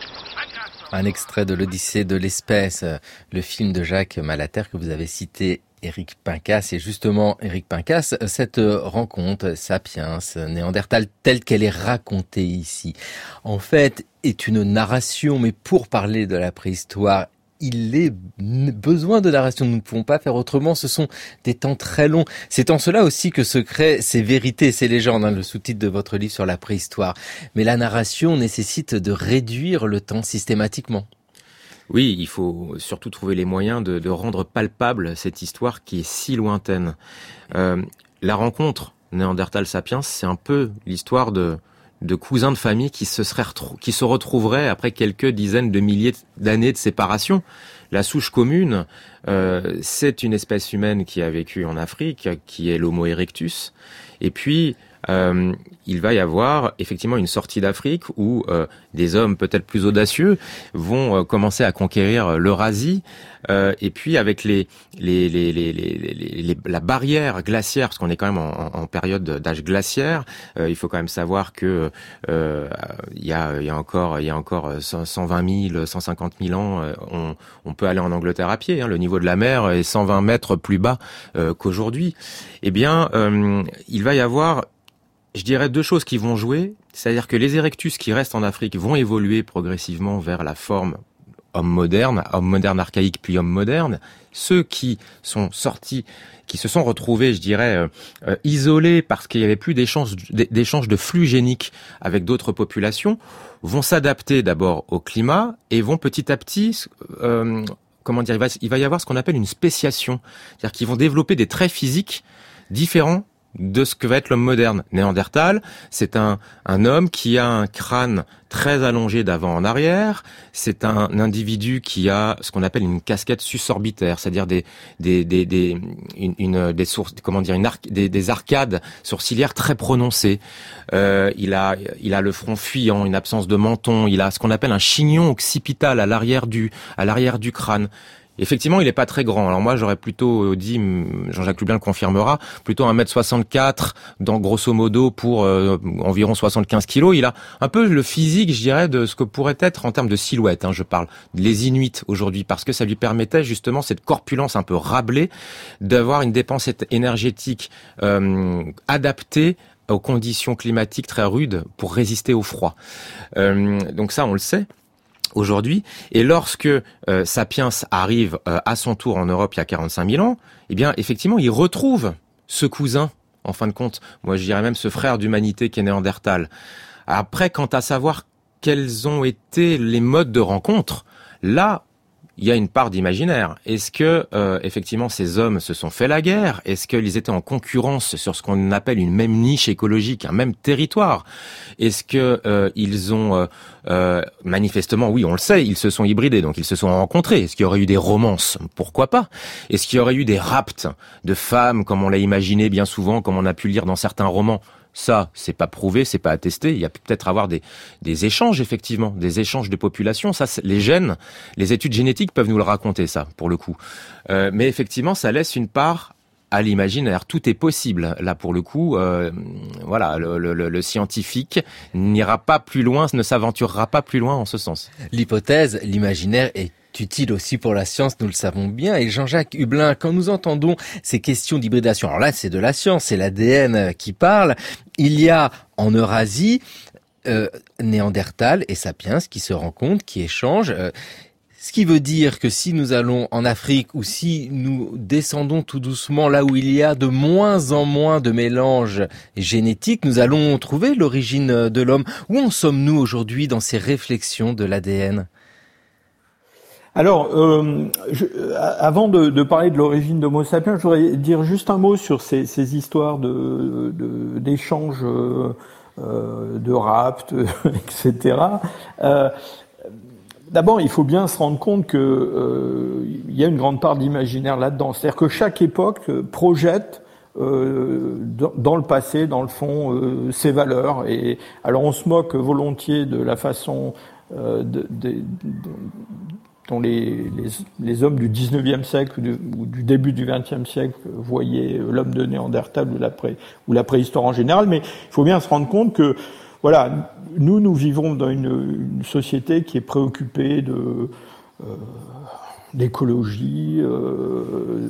Un extrait de l'Odyssée de l'espèce, le film de Jacques Malater que vous avez cité, Éric Pincas. Et justement, Éric Pincas, cette rencontre Sapiens-Néandertal telle qu'elle est racontée ici, en fait, est une narration, mais pour parler de la préhistoire, il est besoin de narration. Nous ne pouvons pas faire autrement. Ce sont des temps très longs. C'est en cela aussi que se créent ces vérités, ces légendes, hein, le sous-titre de votre livre sur la préhistoire. Mais la narration nécessite de réduire le temps systématiquement. Oui, il faut surtout trouver les moyens de, de rendre palpable cette histoire qui est si lointaine. Euh, la rencontre Néandertal-Sapiens, c'est un peu l'histoire de de cousins de famille qui se seraient retrou- qui se retrouveraient après quelques dizaines de milliers d'années de séparation. La souche commune, euh, c'est une espèce humaine qui a vécu en Afrique, qui est l'Homo erectus. Et puis, euh, il va y avoir effectivement une sortie d'Afrique où euh, des hommes peut-être plus audacieux vont euh, commencer à conquérir l'Eurasie. Euh, et puis avec les, les, les, les, les, les, les la barrière glaciaire, parce qu'on est quand même en, en période d'âge glaciaire, euh, il faut quand même savoir que euh, il y a, il y a encore, il y a encore cent vingt mille, cent cinquante mille ans, euh, on, on peut aller en Angleterre à pied. Hein, le niveau de la mer est cent vingt mètres plus bas euh, qu'aujourd'hui. Eh bien, euh, il va y avoir, je dirais, deux choses qui vont jouer. C'est-à-dire que les erectus qui restent en Afrique vont évoluer progressivement vers la forme homme moderne, homme moderne archaïque, puis homme moderne. Ceux qui sont sortis, qui se sont retrouvés, je dirais, euh, isolés parce qu'il n'y avait plus d'échange, d'échange de flux géniques avec d'autres populations, vont s'adapter d'abord au climat et vont petit à petit, euh, comment dire, il va, il va y avoir ce qu'on appelle une spéciation. C'est-à-dire qu'ils vont développer des traits physiques différents de ce que va être l'homme moderne. Néandertal, c'est un, un homme qui a un crâne très allongé d'avant en arrière. C'est un, un individu qui a ce qu'on appelle une casquette susorbitaire, c'est-à-dire des, des, des, des, une, une, des sources, comment dire, une arc, des, des arcades sourcilières très prononcées. Euh, il a, il a le front fuyant, une absence de menton. Il a ce qu'on appelle un chignon occipital à l'arrière du, à l'arrière du crâne. Effectivement, il n'est pas très grand. Alors moi, j'aurais plutôt dit, Jean-Jacques Lublin le confirmera, plutôt un mètre soixante-quatre, dans grosso modo pour euh, environ soixante-quinze kilos. Il a un peu le physique, je dirais, de ce que pourrait être en termes de silhouette. Hein, je parle les Inuits aujourd'hui, parce que ça lui permettait justement cette corpulence un peu rablée, d'avoir une dépense énergétique euh, adaptée aux conditions climatiques très rudes pour résister au froid. Euh, donc ça, on le sait aujourd'hui. Et lorsque euh, Sapiens arrive euh, à son tour en Europe il y a quarante-cinq mille ans, eh bien, effectivement, il retrouve ce cousin, en fin de compte, moi je dirais même ce frère d'humanité qui est Néandertal. Après, quant à savoir quels ont été les modes de rencontre, là, il y a une part d'imaginaire. Est-ce que, euh, effectivement, ces hommes se sont fait la guerre? Est-ce qu'ils étaient en concurrence sur ce qu'on appelle une même niche écologique, un même territoire? Est-ce que euh, ils ont, euh, euh, manifestement, oui, on le sait, ils se sont hybridés, donc ils se sont rencontrés. Est-ce qu'il y aurait eu des romances? Pourquoi pas? Est-ce qu'il y aurait eu des rapts de femmes, comme on l'a imaginé bien souvent, comme on a pu lire dans certains romans? Ça, c'est pas prouvé, c'est pas attesté. Il y a peut-être avoir des, des échanges, effectivement, des échanges de population. Ça, les gènes, les études génétiques peuvent nous le raconter, ça, pour le coup. Euh, mais effectivement, ça laisse une part à l'imaginaire. Tout est possible. Là, pour le coup, euh, voilà, le, le, le scientifique n'ira pas plus loin, ne s'aventurera pas plus loin en ce sens. L'hypothèse, l'imaginaire est utile aussi pour la science, nous le savons bien. Et Jean-Jacques Hublin, quand nous entendons ces questions d'hybridation, alors là, c'est de la science, c'est l'A D N qui parle. Il y a en Eurasie euh, Néandertal et Sapiens qui se rencontrent, qui échangent. Euh, Ce qui veut dire que si nous allons en Afrique ou si nous descendons tout doucement là où il y a de moins en moins de mélanges génétiques, nous allons trouver l'origine de l'homme. Où en sommes-nous aujourd'hui dans ces réflexions de l'A D N ? Alors, euh, je, avant de, de parler de l'origine d'Homo sapiens, je voudrais dire juste un mot sur ces, ces histoires de, de, d'échanges, euh, de rapt, et cetera. Euh, D'abord, il faut bien se rendre compte que euh, il y a une grande part d'imaginaire là-dedans. C'est-à-dire que chaque époque projette euh, dans le passé, dans le fond, euh, ses valeurs. Et alors, on se moque volontiers de la façon euh, de, de, de, dont les, les, les hommes du dix-neuvième siècle ou du, ou du début du vingtième siècle voyaient l'homme de Néandertal ou la, pré, ou la préhistoire en général. Mais il faut bien se rendre compte que voilà, nous, nous vivons dans une, une société qui est préoccupée de, euh, d'écologie, euh,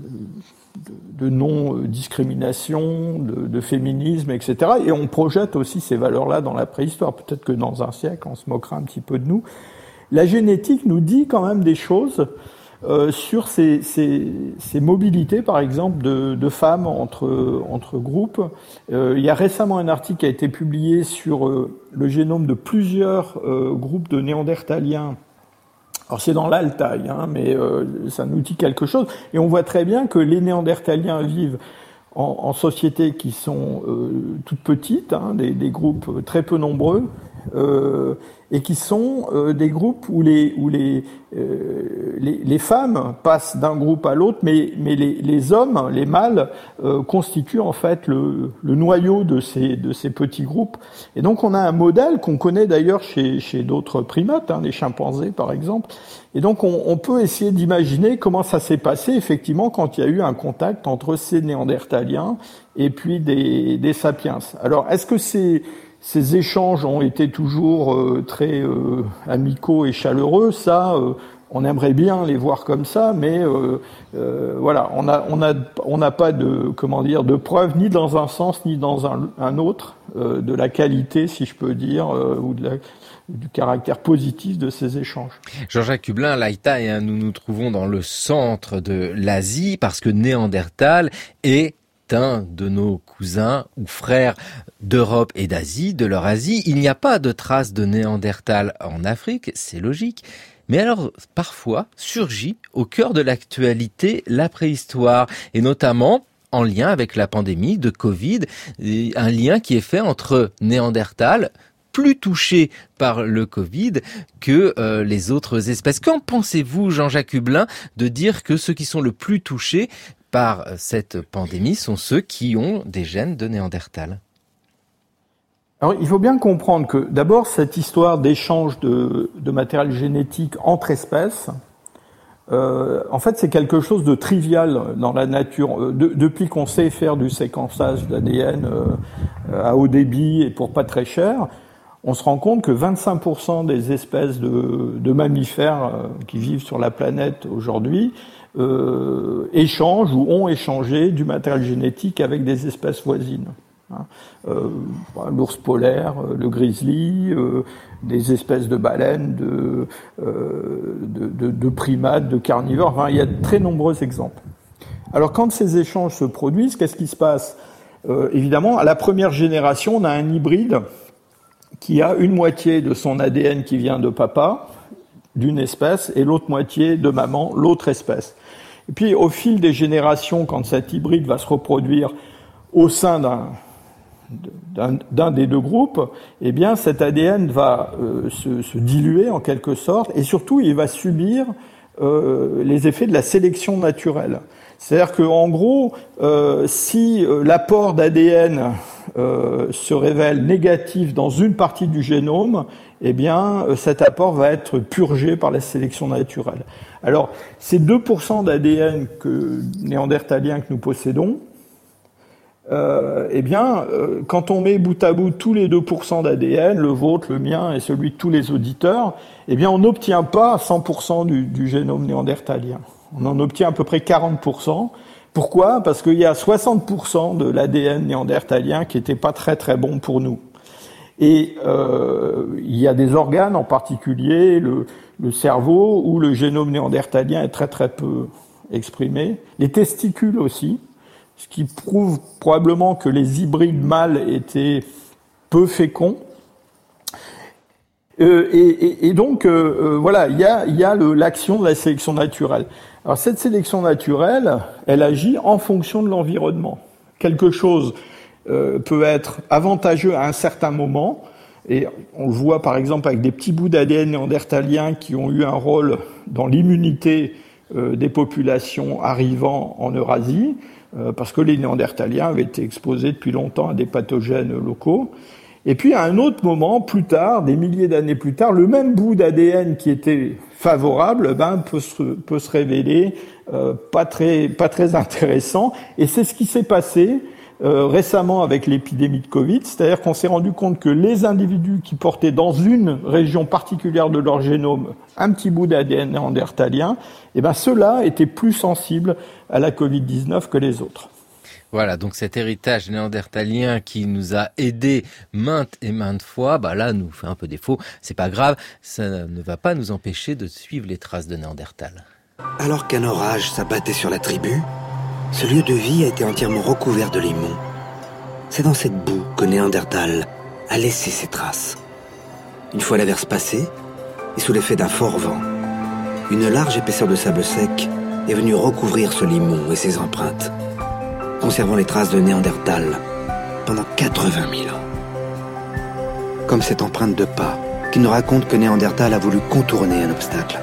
de, de non-discrimination, de, de féminisme, et cetera. Et on projette aussi ces valeurs-là dans la préhistoire. Peut-être que dans un siècle, on se moquera un petit peu de nous. La génétique nous dit quand même des choses Euh, sur ces, ces, ces mobilités, par exemple, de, de femmes entre, entre groupes. Euh, il y a récemment un article qui a été publié sur euh, le génome de plusieurs euh, groupes de néandertaliens. Alors c'est dans l'Altaï, hein, mais euh, ça nous dit quelque chose. Et on voit très bien que les néandertaliens vivent en, en sociétés qui sont euh, toutes petites, hein, des, des groupes très peu nombreux, euh, et qui sont euh, des groupes où les où les, euh, les les femmes passent d'un groupe à l'autre, mais mais les les hommes, les mâles, euh, constituent en fait le le noyau de ces de ces petits groupes. Et donc on a un modèle qu'on connaît d'ailleurs chez chez d'autres primates, hein, les chimpanzés par exemple. Et donc on, on peut essayer d'imaginer comment ça s'est passé effectivement quand il y a eu un contact entre ces néandertaliens et puis des des sapiens. Alors est-ce que c'est Ces échanges ont été toujours euh, très euh, amicaux et chaleureux. Ça, euh, on aimerait bien les voir comme ça, mais euh, euh, voilà, on a, on a, on n'a pas de, comment dire, de preuves ni dans un sens ni dans un, un autre euh, de la qualité, si je peux dire, euh, ou de la, du caractère positif de ces échanges. Jean-Jacques Hublin, l'Haïtaï, hein, nous nous trouvons dans le centre de l'Asie parce que Néandertal est un de nos cousins ou frères d'Europe et d'Asie, de leur Asie. Il n'y a pas de traces de Néandertal en Afrique, c'est logique. Mais alors, parfois, surgit au cœur de l'actualité la préhistoire, et notamment en lien avec la pandémie de Covid, un lien qui est fait entre Néandertal, plus touché par le Covid que euh, les autres espèces. Qu'en pensez-vous, Jean-Jacques Hublin, de dire que ceux qui sont le plus touchés par cette pandémie sont ceux qui ont des gènes de Néandertal? Alors, il faut bien comprendre que, d'abord, cette histoire d'échange de, de matériel génétique entre espèces, euh, en fait, c'est quelque chose de trivial dans la nature. De, depuis qu'on sait faire du séquençage d'A D N euh, à haut débit et pour pas très cher, on se rend compte que vingt-cinq pour cent des espèces de, de mammifères euh, qui vivent sur la planète aujourd'hui euh, échangent ou ont échangé du matériel génétique avec des espèces voisines. Hein. Euh, l'ours polaire, le grizzly, euh, des espèces de baleines, de, euh, de, de, de primates, de carnivores. Enfin, il y a de très nombreux exemples. Alors, quand ces échanges se produisent, qu'est-ce qui se passe ? euh, Évidemment, à la première génération, on a un hybride qui a une moitié de son A D N qui vient de papa, d'une espèce, et l'autre moitié de maman, l'autre espèce. Et puis, au fil des générations, quand cet hybride va se reproduire au sein d'un D'un, d'un des deux groupes, eh bien, cet A D N va euh, se, se diluer en quelque sorte, et surtout, il va subir euh, les effets de la sélection naturelle. C'est-à-dire que, en gros, euh, si euh, l'apport d'A D N euh, se révèle négatif dans une partie du génome, eh bien, cet apport va être purgé par la sélection naturelle. Alors, ces deux pour cent d'A D N que, néandertalien que nous possédons, euh, eh bien, euh, quand on met bout à bout tous les deux pour cent d'A D N, le vôtre, le mien et celui de tous les auditeurs, eh bien, on n'obtient pas cent pour cent du, du génome néandertalien. On en obtient à peu près quarante pour cent. Pourquoi ? Parce qu'il y a soixante pour cent de l'A D N néandertalien qui n'était pas très très bon pour nous. Et euh, il y a des organes, en particulier le, le cerveau, où le génome néandertalien est très très peu exprimé. Les testicules aussi, ce qui prouve probablement que les hybrides mâles étaient peu féconds. Euh, et, et, et donc, euh, voilà, il y a, il y a le, l'action de la sélection naturelle. Alors cette sélection naturelle, elle agit en fonction de l'environnement. Quelque chose euh, peut être avantageux à un certain moment, et on le voit par exemple avec des petits bouts d'A D N néandertaliens qui ont eu un rôle dans l'immunité euh, des populations arrivant en Eurasie, euh, parce que les néandertaliens avaient été exposés depuis longtemps à des pathogènes locaux. Et puis à un autre moment, plus tard, des milliers d'années plus tard, le même bout d'A D N qui était favorable, ben peut se peut se révéler euh, pas très pas très intéressant. Et c'est ce qui s'est passé euh, récemment avec l'épidémie de Covid, c'est-à-dire qu'on s'est rendu compte que les individus qui portaient dans une région particulière de leur génome un petit bout d'A D N néandertalien, eh ben ceux-là étaient plus sensibles à la covid dix-neuf que les autres. Voilà, donc cet héritage néandertalien qui nous a aidés maintes et maintes fois, bah là, nous fait un peu défaut. C'est pas grave, ça ne va pas nous empêcher de suivre les traces de Néandertal. Alors qu'un orage s'abattait sur la tribu, ce lieu de vie a été entièrement recouvert de limon. C'est dans cette boue que Néandertal a laissé ses traces. Une fois l'averse passée, et sous l'effet d'un fort vent, une large épaisseur de sable sec est venue recouvrir ce limon et ses empreintes, conservant les traces de Néandertal pendant quatre-vingt mille ans. Comme cette empreinte de pas qui nous raconte que Néandertal a voulu contourner un obstacle.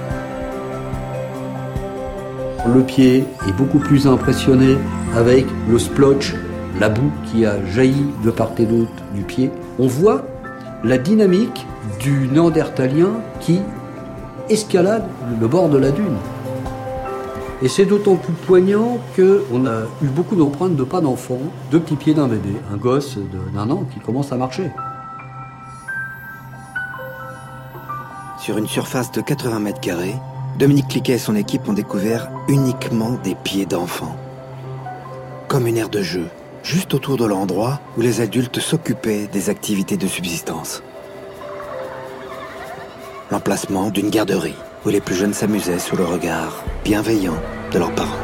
Le pied est beaucoup plus impressionné avec le splotch, la boue qui a jailli de part et d'autre du pied. On voit la dynamique du Néandertalien qui escalade le bord de la dune. Et c'est d'autant plus poignant qu'on a eu beaucoup d'empreintes de pas d'enfants, deux petits pieds d'un bébé, un gosse d'un an qui commence à marcher. Sur une surface de quatre-vingts mètres carrés, Dominique Cliquet et son équipe ont découvert uniquement des pieds d'enfants. Comme une aire de jeu, juste autour de l'endroit où les adultes s'occupaient des activités de subsistance. L'emplacement d'une garderie, où les plus jeunes s'amusaient sous le regard bienveillant de leurs parents.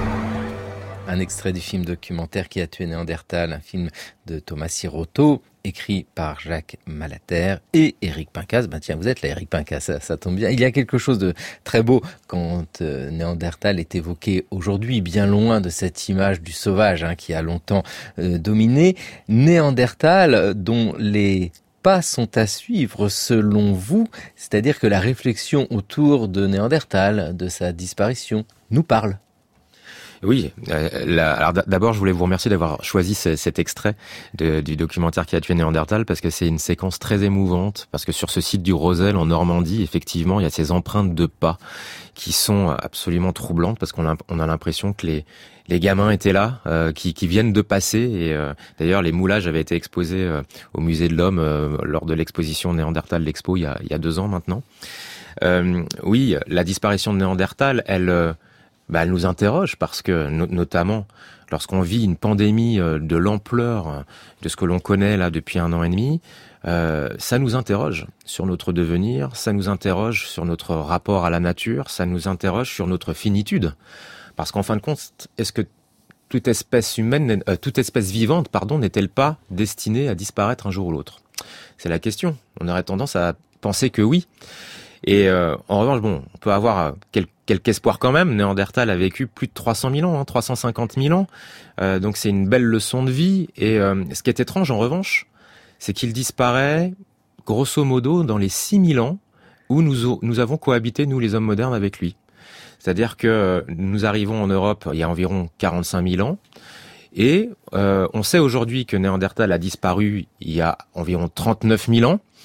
Un extrait du film documentaire Qui a tué Néandertal, un film de Thomas Siroto, écrit par Jacques Malater et Éric Pincas. Ben tiens, vous êtes là, Éric Pincas, ça, ça tombe bien. Il y a quelque chose de très beau quand euh, Néandertal est évoqué aujourd'hui, bien loin de cette image du sauvage hein, qui a longtemps euh, dominé. Néandertal, dont les pas sont à suivre selon vous, c'est-à-dire que la réflexion autour de Néandertal, de sa disparition, nous parle. Oui, euh, la, alors d'abord je voulais vous remercier d'avoir choisi ce, cet extrait de, du documentaire Qui a tué Néandertal parce que c'est une séquence très émouvante, parce que sur ce site du Rosel en Normandie, effectivement, il y a ces empreintes de pas qui sont absolument troublantes parce qu'on a, on a l'impression que les les gamins étaient là, euh, qui, qui viennent de passer. Et euh, d'ailleurs, les moulages avaient été exposés euh, au Musée de l'Homme euh, lors de l'exposition Néandertal l'Expo il y a, il y a deux ans maintenant. Euh, oui, la disparition de Néandertal, elle, euh, bah, elle nous interroge parce que, no- notamment, lorsqu'on vit une pandémie euh, de l'ampleur de ce que l'on connaît là depuis un an et demi, euh, ça nous interroge sur notre devenir, ça nous interroge sur notre rapport à la nature, ça nous interroge sur notre finitude. Parce qu'en fin de compte, est-ce que toute espèce humaine, euh, toute espèce vivante, pardon, n'est-elle pas destinée à disparaître un jour ou l'autre ? C'est la question. On aurait tendance à penser que oui. Et euh, en revanche, bon, on peut avoir quel, quelque espoir quand même. Néandertal a vécu plus de trois cent mille ans, hein, trois cent cinquante mille ans. Euh, donc c'est une belle leçon de vie. Et euh, ce qui est étrange, en revanche, c'est qu'il disparaît, grosso modo, dans les six mille ans où nous, nous avons cohabité, nous les hommes modernes, avec lui. C'est-à-dire que nous arrivons en Europe il y a environ quarante-cinq mille ans et euh, on sait aujourd'hui que Néandertal a disparu il y a environ trente-neuf mille ans.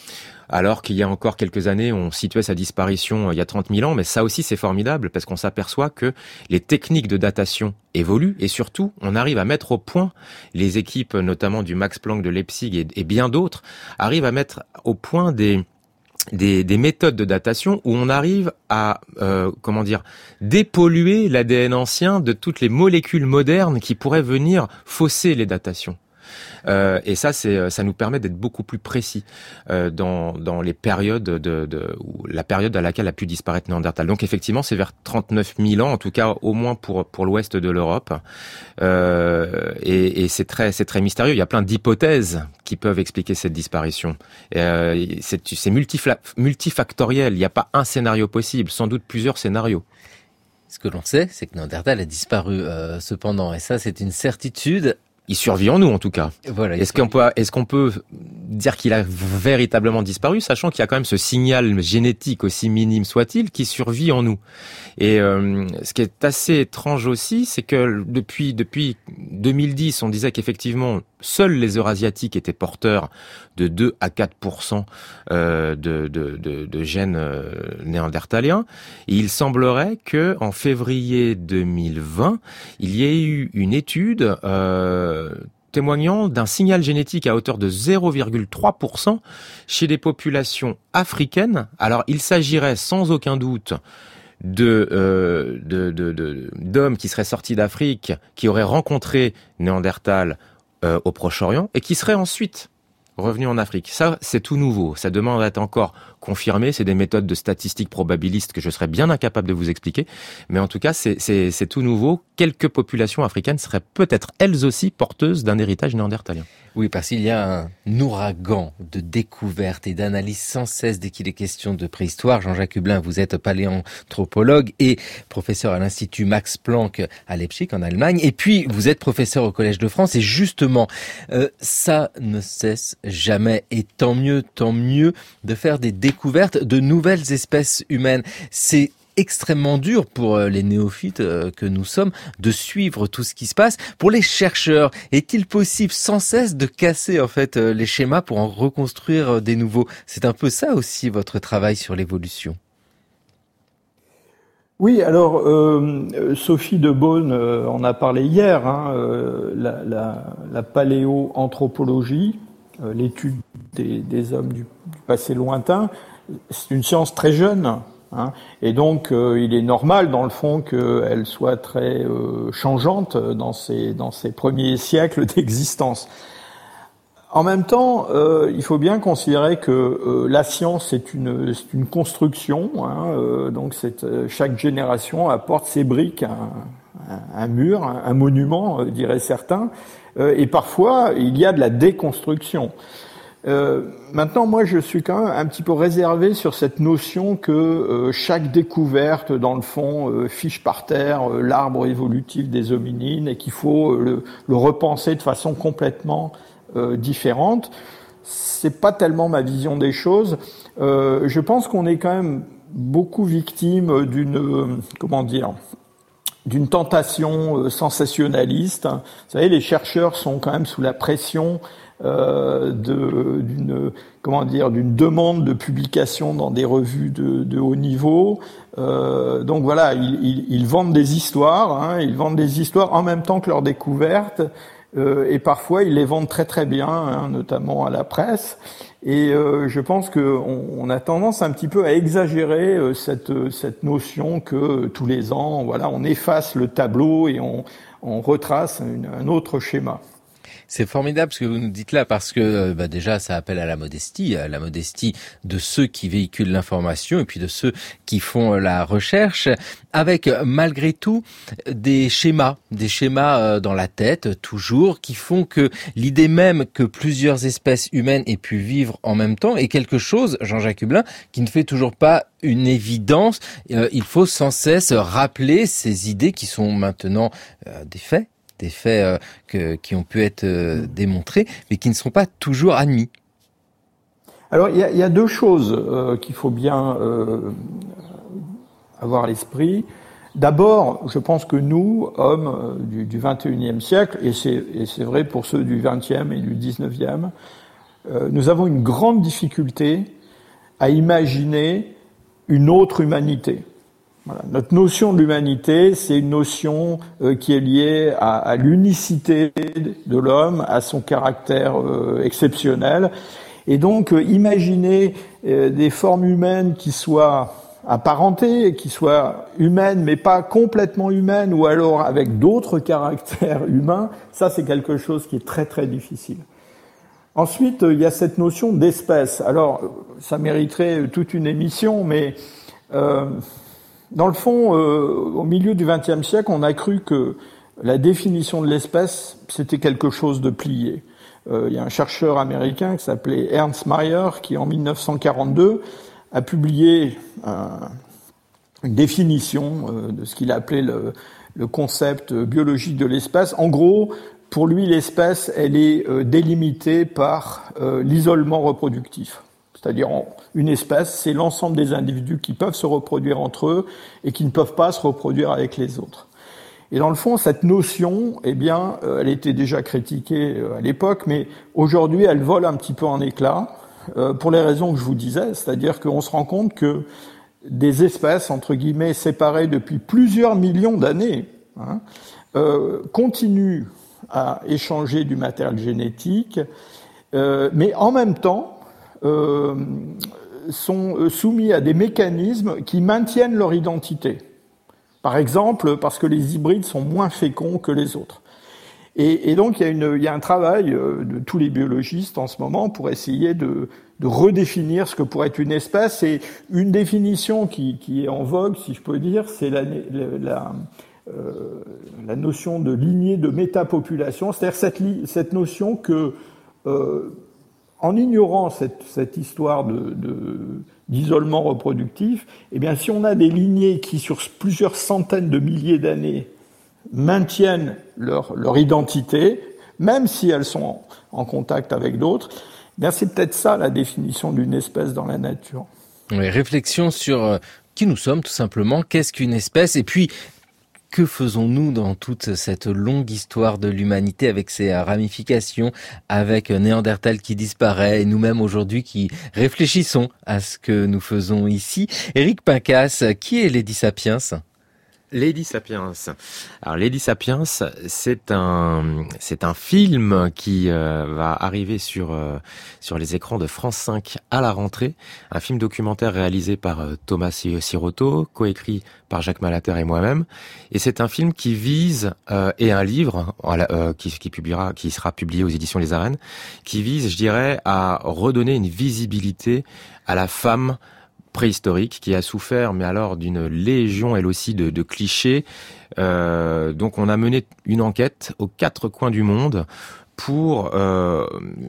alors qu'il y a encore quelques années, on situait sa disparition il y a trente mille ans. Mais ça aussi, c'est formidable parce qu'on s'aperçoit que les techniques de datation évoluent et surtout, on arrive à mettre au point, les équipes notamment du Max Planck de Leipzig et, et bien d'autres, arrivent à mettre au point des... Des, des méthodes de datation où on arrive à, euh, comment dire, dépolluer l'A D N ancien de toutes les molécules modernes qui pourraient venir fausser les datations. Euh, et ça, c'est, ça nous permet d'être beaucoup plus précis euh, dans, dans les périodes de, de ou la période à laquelle a pu disparaître Néandertal. Donc effectivement, c'est vers trente-neuf mille ans, en tout cas au moins pour pour l'ouest de l'Europe. Euh, et, et c'est très c'est très mystérieux. Il y a plein d'hypothèses qui peuvent expliquer cette disparition. Euh, c'est c'est multifla- multifactoriel. Il n'y a pas un scénario possible, sans doute plusieurs scénarios. Ce que l'on sait, c'est que Néandertal a disparu euh, cependant, et ça, c'est une certitude. Il survit en nous, en tout cas. Voilà, est-ce qu'on peut, est-ce qu'on peut dire qu'il a véritablement disparu, sachant qu'il y a quand même ce signal génétique, aussi minime soit-il, qui survit en nous. Et euh, ce qui est assez étrange aussi, c'est que depuis depuis deux mille dix, on disait qu'effectivement, seuls les Eurasiatiques étaient porteurs de deux à quatre pour cent euh, de, de, de, de gènes euh, néandertaliens. Et il semblerait que en février deux mille vingt, il y ait eu une étude euh, témoignant d'un signal génétique à hauteur de zéro virgule trois pour cent chez des populations africaines. Alors, il s'agirait sans aucun doute de, euh, de, de, de d'hommes qui seraient sortis d'Afrique, qui auraient rencontré Néandertal euh, au Proche-Orient et qui seraient ensuite revenus en Afrique. Ça, c'est tout nouveau. Ça demande à être encore confirmé. C'est des méthodes de statistiques probabilistes que je serais bien incapable de vous expliquer. Mais en tout cas, c'est, c'est, c'est tout nouveau. Quelques populations africaines seraient peut-être elles aussi porteuses d'un héritage néandertalien. Oui, parce qu'il y a un ouragan de découvertes et d'analyses sans cesse dès qu'il est question de préhistoire. Jean-Jacques Hublin, vous êtes paléanthropologue et professeur à l'Institut Max Planck à Leipzig en Allemagne. Et puis, vous êtes professeur au Collège de France. Et justement, euh, ça ne cesse jamais. Et tant mieux, tant mieux de faire des découvertes de nouvelles espèces humaines. C'est extrêmement dur pour les néophytes que nous sommes de suivre tout ce qui se passe. Pour les chercheurs, est-il possible sans cesse de casser en fait les schémas pour en reconstruire des nouveaux? C'est un peu ça aussi votre travail sur l'évolution. Oui, alors euh, Sophie de Beaune euh, en a parlé hier, hein, euh, la, la, la paléoanthropologie, euh, l'étude des, des hommes du, du passé lointain, c'est une science très jeune. Hein, et donc, euh, il est normal, dans le fond, qu'elle soit très euh, changeante dans ses, dans ses premiers siècles d'existence. En même temps, euh, il faut bien considérer que euh, la science, c'est une, c'est une construction. Hein, euh, donc, c'est, euh, chaque génération apporte ses briques, un, un, un mur, un, un monument, euh, diraient certains. Euh, et parfois, il y a de la déconstruction. Euh, maintenant, moi, je suis quand même un petit peu réservé sur cette notion que euh, chaque découverte, dans le fond, euh, fiche par terre euh, l'arbre évolutif des hominines et qu'il faut euh, le, le repenser de façon complètement euh, différente. C'est pas tellement ma vision des choses. Euh, je pense qu'on est quand même beaucoup victime d'une, euh, comment dire, d'une tentation sensationnaliste. Vous savez, les chercheurs sont quand même sous la pression euh, de, d'une, comment dire, d'une demande de publication dans des revues de, de haut niveau. Euh, donc voilà, ils, ils, ils vendent des histoires, hein, ils vendent des histoires en même temps que leurs découvertes. Euh, et parfois, ils les vendent très très bien, hein, notamment à la presse. Et euh, je pense qu'on on a tendance un petit peu à exagérer euh, cette, cette notion que euh, tous les ans, voilà, on efface le tableau et on, on retrace une, un autre schéma. C'est formidable ce que vous nous dites là parce que bah déjà ça appelle à la modestie, à la modestie de ceux qui véhiculent l'information et puis de ceux qui font la recherche, avec malgré tout des schémas, des schémas dans la tête toujours qui font que l'idée même que plusieurs espèces humaines aient pu vivre en même temps est quelque chose, Jean-Jacques Hublin, qui ne fait toujours pas une évidence. Euh, il faut sans cesse rappeler ces idées qui sont maintenant euh, des faits. des faits euh, que, qui ont pu être euh, démontrés, mais qui ne sont pas toujours admis. Alors, il y a, y a deux choses euh, qu'il faut bien euh, avoir à l'esprit. D'abord, je pense que nous, hommes du, du vingt et unième siècle, et c'est, et c'est vrai pour ceux du vingtième et du dix-neuvième, euh, nous avons une grande difficulté à imaginer une autre humanité. Voilà. Notre notion de l'humanité, c'est une notion euh, qui est liée à, à l'unicité de l'homme, à son caractère euh, exceptionnel. Et donc, euh, imaginer euh, des formes humaines qui soient apparentées, qui soient humaines, mais pas complètement humaines, ou alors avec d'autres caractères humains, ça, c'est quelque chose qui est très, très difficile. Ensuite, il y a cette notion d'espèce. Alors, ça mériterait toute une émission, mais euh, dans le fond, euh, au milieu du vingtième siècle, on a cru que la définition de l'espèce, c'était quelque chose de plié. Euh, il y a un chercheur américain qui s'appelait Ernst Mayr, qui en mille neuf cent quarante-deux a publié un, une définition euh, de ce qu'il appelait le, le concept biologique de l'espèce. En gros, pour lui, l'espèce, elle est euh, délimitée par euh, l'isolement reproductif. C'est-à-dire, une espèce, c'est l'ensemble des individus qui peuvent se reproduire entre eux et qui ne peuvent pas se reproduire avec les autres. Et dans le fond, cette notion, eh bien, euh, elle était déjà critiquée euh, à l'époque, mais aujourd'hui, elle vole un petit peu en éclats, euh, pour les raisons que je vous disais, c'est-à-dire qu'on se rend compte que des espèces, entre guillemets, séparées depuis plusieurs millions d'années, hein, euh, continuent à échanger du matériel génétique, euh, mais en même temps euh, sont soumis à des mécanismes qui maintiennent leur identité. Par exemple, parce que les hybrides sont moins féconds que les autres. Et, et donc, il y, a une, il y a un travail de tous les biologistes en ce moment pour essayer de, de redéfinir ce que pourrait être une espèce. Et une définition qui, qui est en vogue, si je peux dire, c'est la, la, euh, la notion de lignée de métapopulation, c'est-à-dire cette, cette notion que, euh, en ignorant cette, cette histoire de, de, d'isolement reproductif, eh bien, si on a des lignées qui, sur plusieurs centaines de milliers d'années, maintiennent leur, leur identité, même si elles sont en, en contact avec d'autres, eh bien, c'est peut-être ça la définition d'une espèce dans la nature. Oui, réflexion sur qui nous sommes, tout simplement. Qu'est-ce qu'une espèce ? Et puis, que faisons-nous dans toute cette longue histoire de l'humanité avec ses ramifications, avec Néandertal qui disparaît et nous-mêmes aujourd'hui qui réfléchissons à ce que nous faisons ici. Éric Pincas, qui est Lady Sapiens ? Lady Sapiens. Alors Lady Sapiens, c'est un c'est un film qui euh, va arriver sur euh, sur les écrans de France cinq à la rentrée, un film documentaire réalisé par euh, Thomas Siroto, coécrit par Jacques Malater et moi-même, et c'est un film qui vise euh, et un livre euh, qui qui publiera qui sera publié aux éditions Les Arènes, qui vise, je dirais, à redonner une visibilité à la femme préhistorique qui a souffert, mais alors d'une légion elle aussi de, de clichés. Euh, donc on a mené une enquête aux quatre coins du monde pour euh,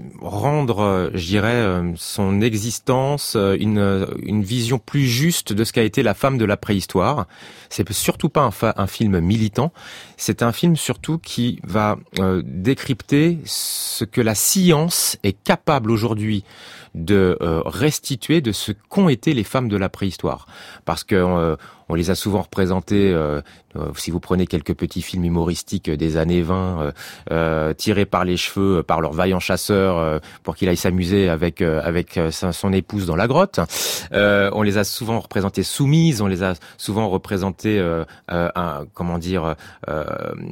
rendre, je dirais, son existence une, une vision plus juste de ce qu'a été la femme de la préhistoire. C'est surtout pas un, fa- un film militant, c'est un film surtout qui va euh, décrypter ce que la science est capable aujourd'hui de euh, restituer de ce qu'ont été les femmes de la préhistoire. Parce que euh, on les a souvent représentées, euh, euh, si vous prenez quelques petits films humoristiques des années vingt, euh, euh, tirés par les cheveux par leur vaillant chasseur euh, pour qu'il aille s'amuser avec euh, avec sa, son épouse dans la grotte. Euh, on les a souvent représentées soumises, on les a souvent représentées, euh, euh, un, comment dire, euh,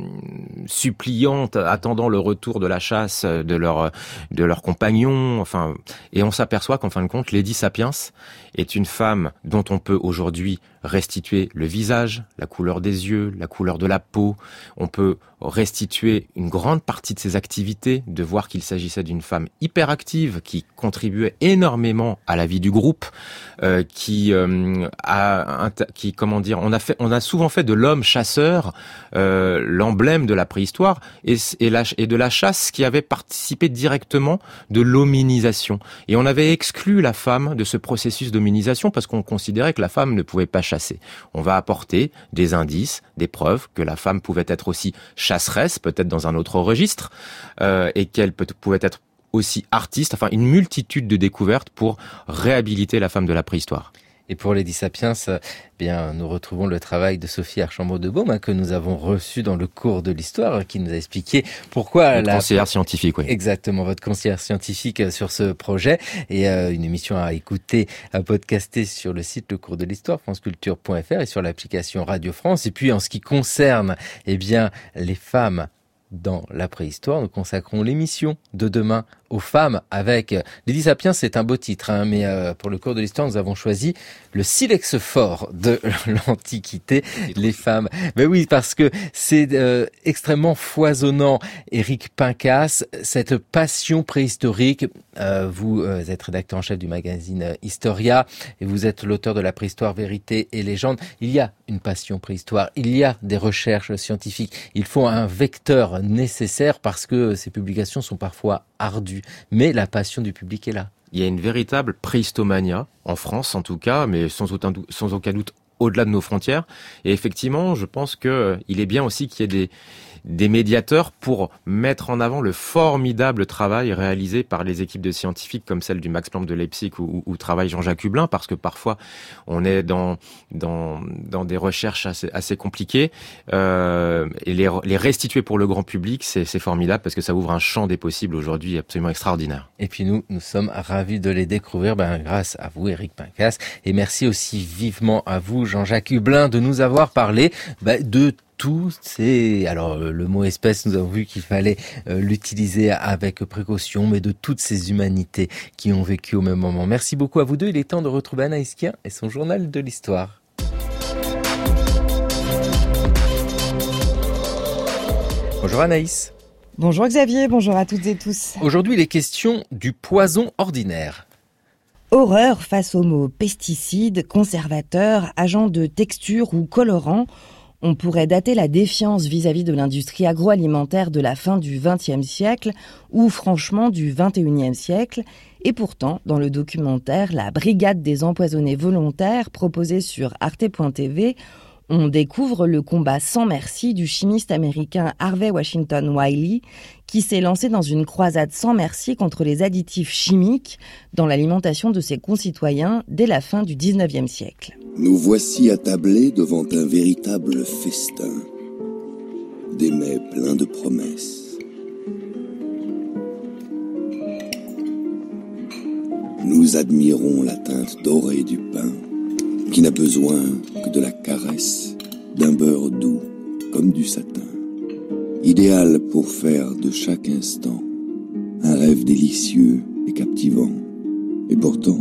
suppliantes, attendant le retour de la chasse de leur de leurs compagnons. Enfin, et on s'aperçoit qu'en fin de compte, Lady Sapiens est une femme dont on peut aujourd'hui restituer le visage, la couleur des yeux, la couleur de la peau. On peut restituer une grande partie de ses activités, de voir qu'il s'agissait d'une femme hyperactive qui contribuait énormément à la vie du groupe, euh, qui euh, a, qui comment dire, on a fait, on a souvent fait de l'homme chasseur euh, l'emblème de la préhistoire et, et, la, et de la chasse qui avait participé directement de l'hominisation. Et on avait exclu la femme de ce processus d'hominisation parce qu'on considérait que la femme ne pouvait pas chasser. On va apporter des indices, des preuves que la femme pouvait être aussi chasseresse, peut-être dans un autre registre, euh, et qu'elle peut, pouvait être aussi artiste, enfin une multitude de découvertes pour réhabiliter la femme de la préhistoire. Et pour Lady Sapiens, eh bien, nous retrouvons le travail de Sophie Archambault-Debaume, hein, que nous avons reçu dans le cours de l'histoire, qui nous a expliqué pourquoi votre la conseillère scientifique, oui. Exactement, votre conseillère scientifique sur ce projet, et euh, une émission à écouter, à podcaster sur le site Le Cours de l'Histoire, franceculture point f r, et sur l'application Radio France. Et puis, en ce qui concerne, eh bien, les femmes dans la préhistoire, nous consacrons l'émission de demain aux femmes avec Lady Sapiens. C'est un beau titre, hein, mais euh, pour le cours de l'histoire, nous avons choisi le silex fort de l'Antiquité, les femmes. Mais oui, parce que c'est euh, extrêmement foisonnant. Éric Pincas, cette passion préhistorique. Euh, vous euh, êtes rédacteur en chef du magazine Historia et vous êtes l'auteur de La préhistoire, vérité et légende. Il y a une passion préhistoire, il y a des recherches scientifiques. Il faut un vecteur nécessaire parce que ces publications sont parfois ardues. Mais la passion du public est là. Il y a une véritable préhistomania, en France en tout cas, mais sans aucun doute, sans aucun doute au-delà de nos frontières. Et effectivement, je pense que il est bien aussi qu'il y ait des, des médiateurs pour mettre en avant le formidable travail réalisé par les équipes de scientifiques comme celle du Max Planck de Leipzig où, où travaille Jean-Jacques Hublin, parce que parfois on est dans dans dans des recherches assez, assez compliquées euh, et les, les restituer pour le grand public, c'est, c'est formidable parce que ça ouvre un champ des possibles aujourd'hui absolument extraordinaire. Et puis nous, nous sommes ravis de les découvrir ben, grâce à vous, Éric Pincas, et merci aussi vivement à vous, Jean-Jacques Hublin, de nous avoir parlé ben, de tous ces, alors le mot espèce, nous avons vu qu'il fallait euh, l'utiliser avec précaution, mais de toutes ces humanités qui ont vécu au même moment. Merci beaucoup à vous deux. Il est temps de retrouver Anaïs Kien et son journal de l'histoire. Bonjour Anaïs. Bonjour Xavier, bonjour à toutes et tous. Aujourd'hui, il est question du poison ordinaire. Horreur face aux mots pesticides, conservateurs, agents de texture ou colorants. On pourrait dater la défiance vis-à-vis de l'industrie agroalimentaire de la fin du vingtième siècle ou franchement du vingt et unième siècle. Et pourtant, dans le documentaire La Brigade des empoisonnés volontaires proposé sur arte point t v, on découvre le combat sans merci du chimiste américain Harvey Washington Wiley qui s'est lancé dans une croisade sans merci contre les additifs chimiques dans l'alimentation de ses concitoyens dès la fin du dix-neuvième siècle. Nous voici attablés devant un véritable festin, des mets pleins de promesses. Nous admirons la teinte dorée du pain, qui n'a besoin que de la caresse d'un beurre doux comme du satin, idéal pour faire de chaque instant un rêve délicieux et captivant. Et pourtant,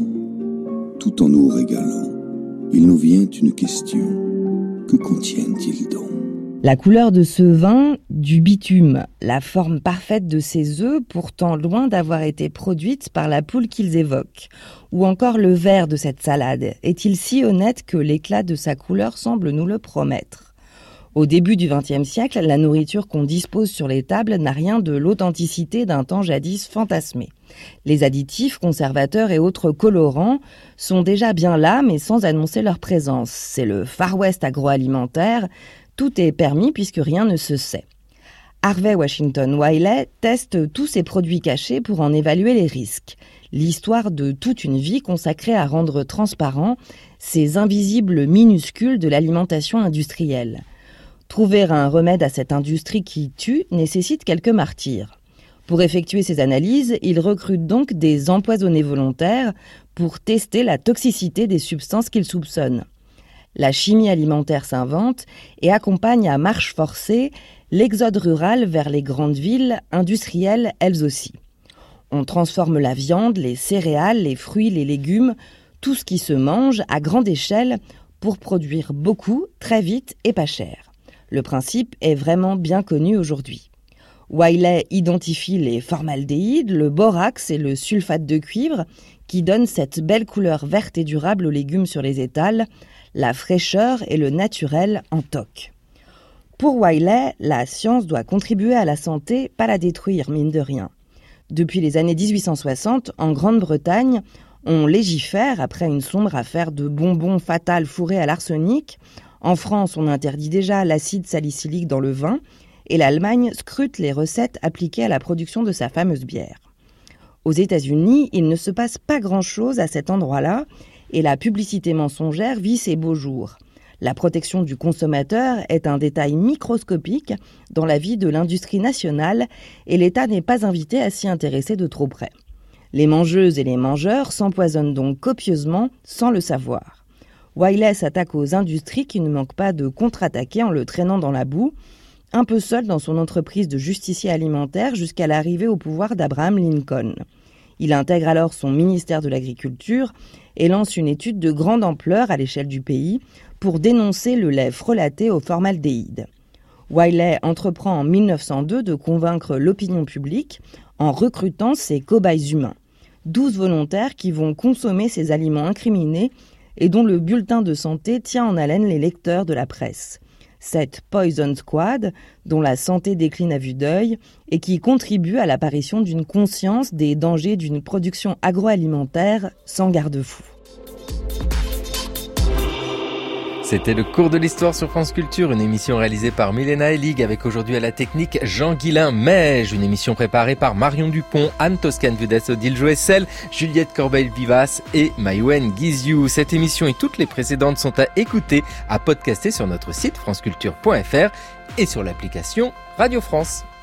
tout en nous régalant, il nous vient une question. Que contiennent-ils donc ? La couleur de ce vin, du bitume, la forme parfaite de ces œufs, pourtant loin d'avoir été produite par la poule qu'ils évoquent. Ou encore le vert de cette salade, est-il si honnête que l'éclat de sa couleur semble nous le promettre ? Au début du vingtième siècle, la nourriture qu'on dispose sur les tables n'a rien de l'authenticité d'un temps jadis fantasmé. Les additifs, conservateurs et autres colorants sont déjà bien là, mais sans annoncer leur présence. C'est le Far West agroalimentaire. Tout est permis puisque rien ne se sait. Harvey Washington Wiley teste tous ces produits cachés pour en évaluer les risques. L'histoire de toute une vie consacrée à rendre transparents ces invisibles minuscules de l'alimentation industrielle. Trouver un remède à cette industrie qui tue nécessite quelques martyrs. Pour effectuer ces analyses, il recrute donc des empoisonnés volontaires pour tester la toxicité des substances qu'ils soupçonnent. La chimie alimentaire s'invente et accompagne à marche forcée l'exode rural vers les grandes villes, industrielles elles aussi. On transforme la viande, les céréales, les fruits, les légumes, tout ce qui se mange à grande échelle pour produire beaucoup, très vite et pas cher. Le principe est vraiment bien connu aujourd'hui. Wiley identifie les formaldéhydes, le borax et le sulfate de cuivre qui donnent cette belle couleur verte et durable aux légumes sur les étals, la fraîcheur et le naturel en toque. Pour Wiley, la science doit contribuer à la santé, pas la détruire, mine de rien. Depuis les années dix-huit cent soixante, en Grande-Bretagne, on légifère après une sombre affaire de bonbons fatales fourrés à l'arsenic. En France, on interdit déjà l'acide salicylique dans le vin et l'Allemagne scrute les recettes appliquées à la production de sa fameuse bière. Aux États-Unis, il ne se passe pas grand-chose à cet endroit-là et la publicité mensongère vit ses beaux jours. La protection du consommateur est un détail microscopique dans la vie de l'industrie nationale et l'État n'est pas invité à s'y intéresser de trop près. Les mangeuses et les mangeurs s'empoisonnent donc copieusement sans le savoir. Wiley s'attaque aux industries qui ne manquent pas de contre-attaquer en le traînant dans la boue, un peu seul dans son entreprise de justicier alimentaire jusqu'à l'arrivée au pouvoir d'Abraham Lincoln. Il intègre alors son ministère de l'Agriculture et lance une étude de grande ampleur à l'échelle du pays pour dénoncer le lait frelaté au formaldéhyde. Wiley entreprend en mille neuf cent deux de convaincre l'opinion publique en recrutant ses cobayes humains. douze volontaires qui vont consommer ces aliments incriminés et dont le bulletin de santé tient en haleine les lecteurs de la presse. Cette Poison Squad, dont la santé décline à vue d'œil et qui contribue à l'apparition d'une conscience des dangers d'une production agroalimentaire sans garde-fou. C'était le cours de l'histoire sur France Culture, une émission réalisée par Milena Elig avec aujourd'hui à la technique Jean-Guilain Meige, une émission préparée par Marion Dupont, Anne Toscane-Vudes, Odile Joessel, Juliette Corbeil-Vivas et Maïwen Guizou. Cette émission et toutes les précédentes sont à écouter, à podcaster sur notre site franceculture point f r et sur l'application Radio France.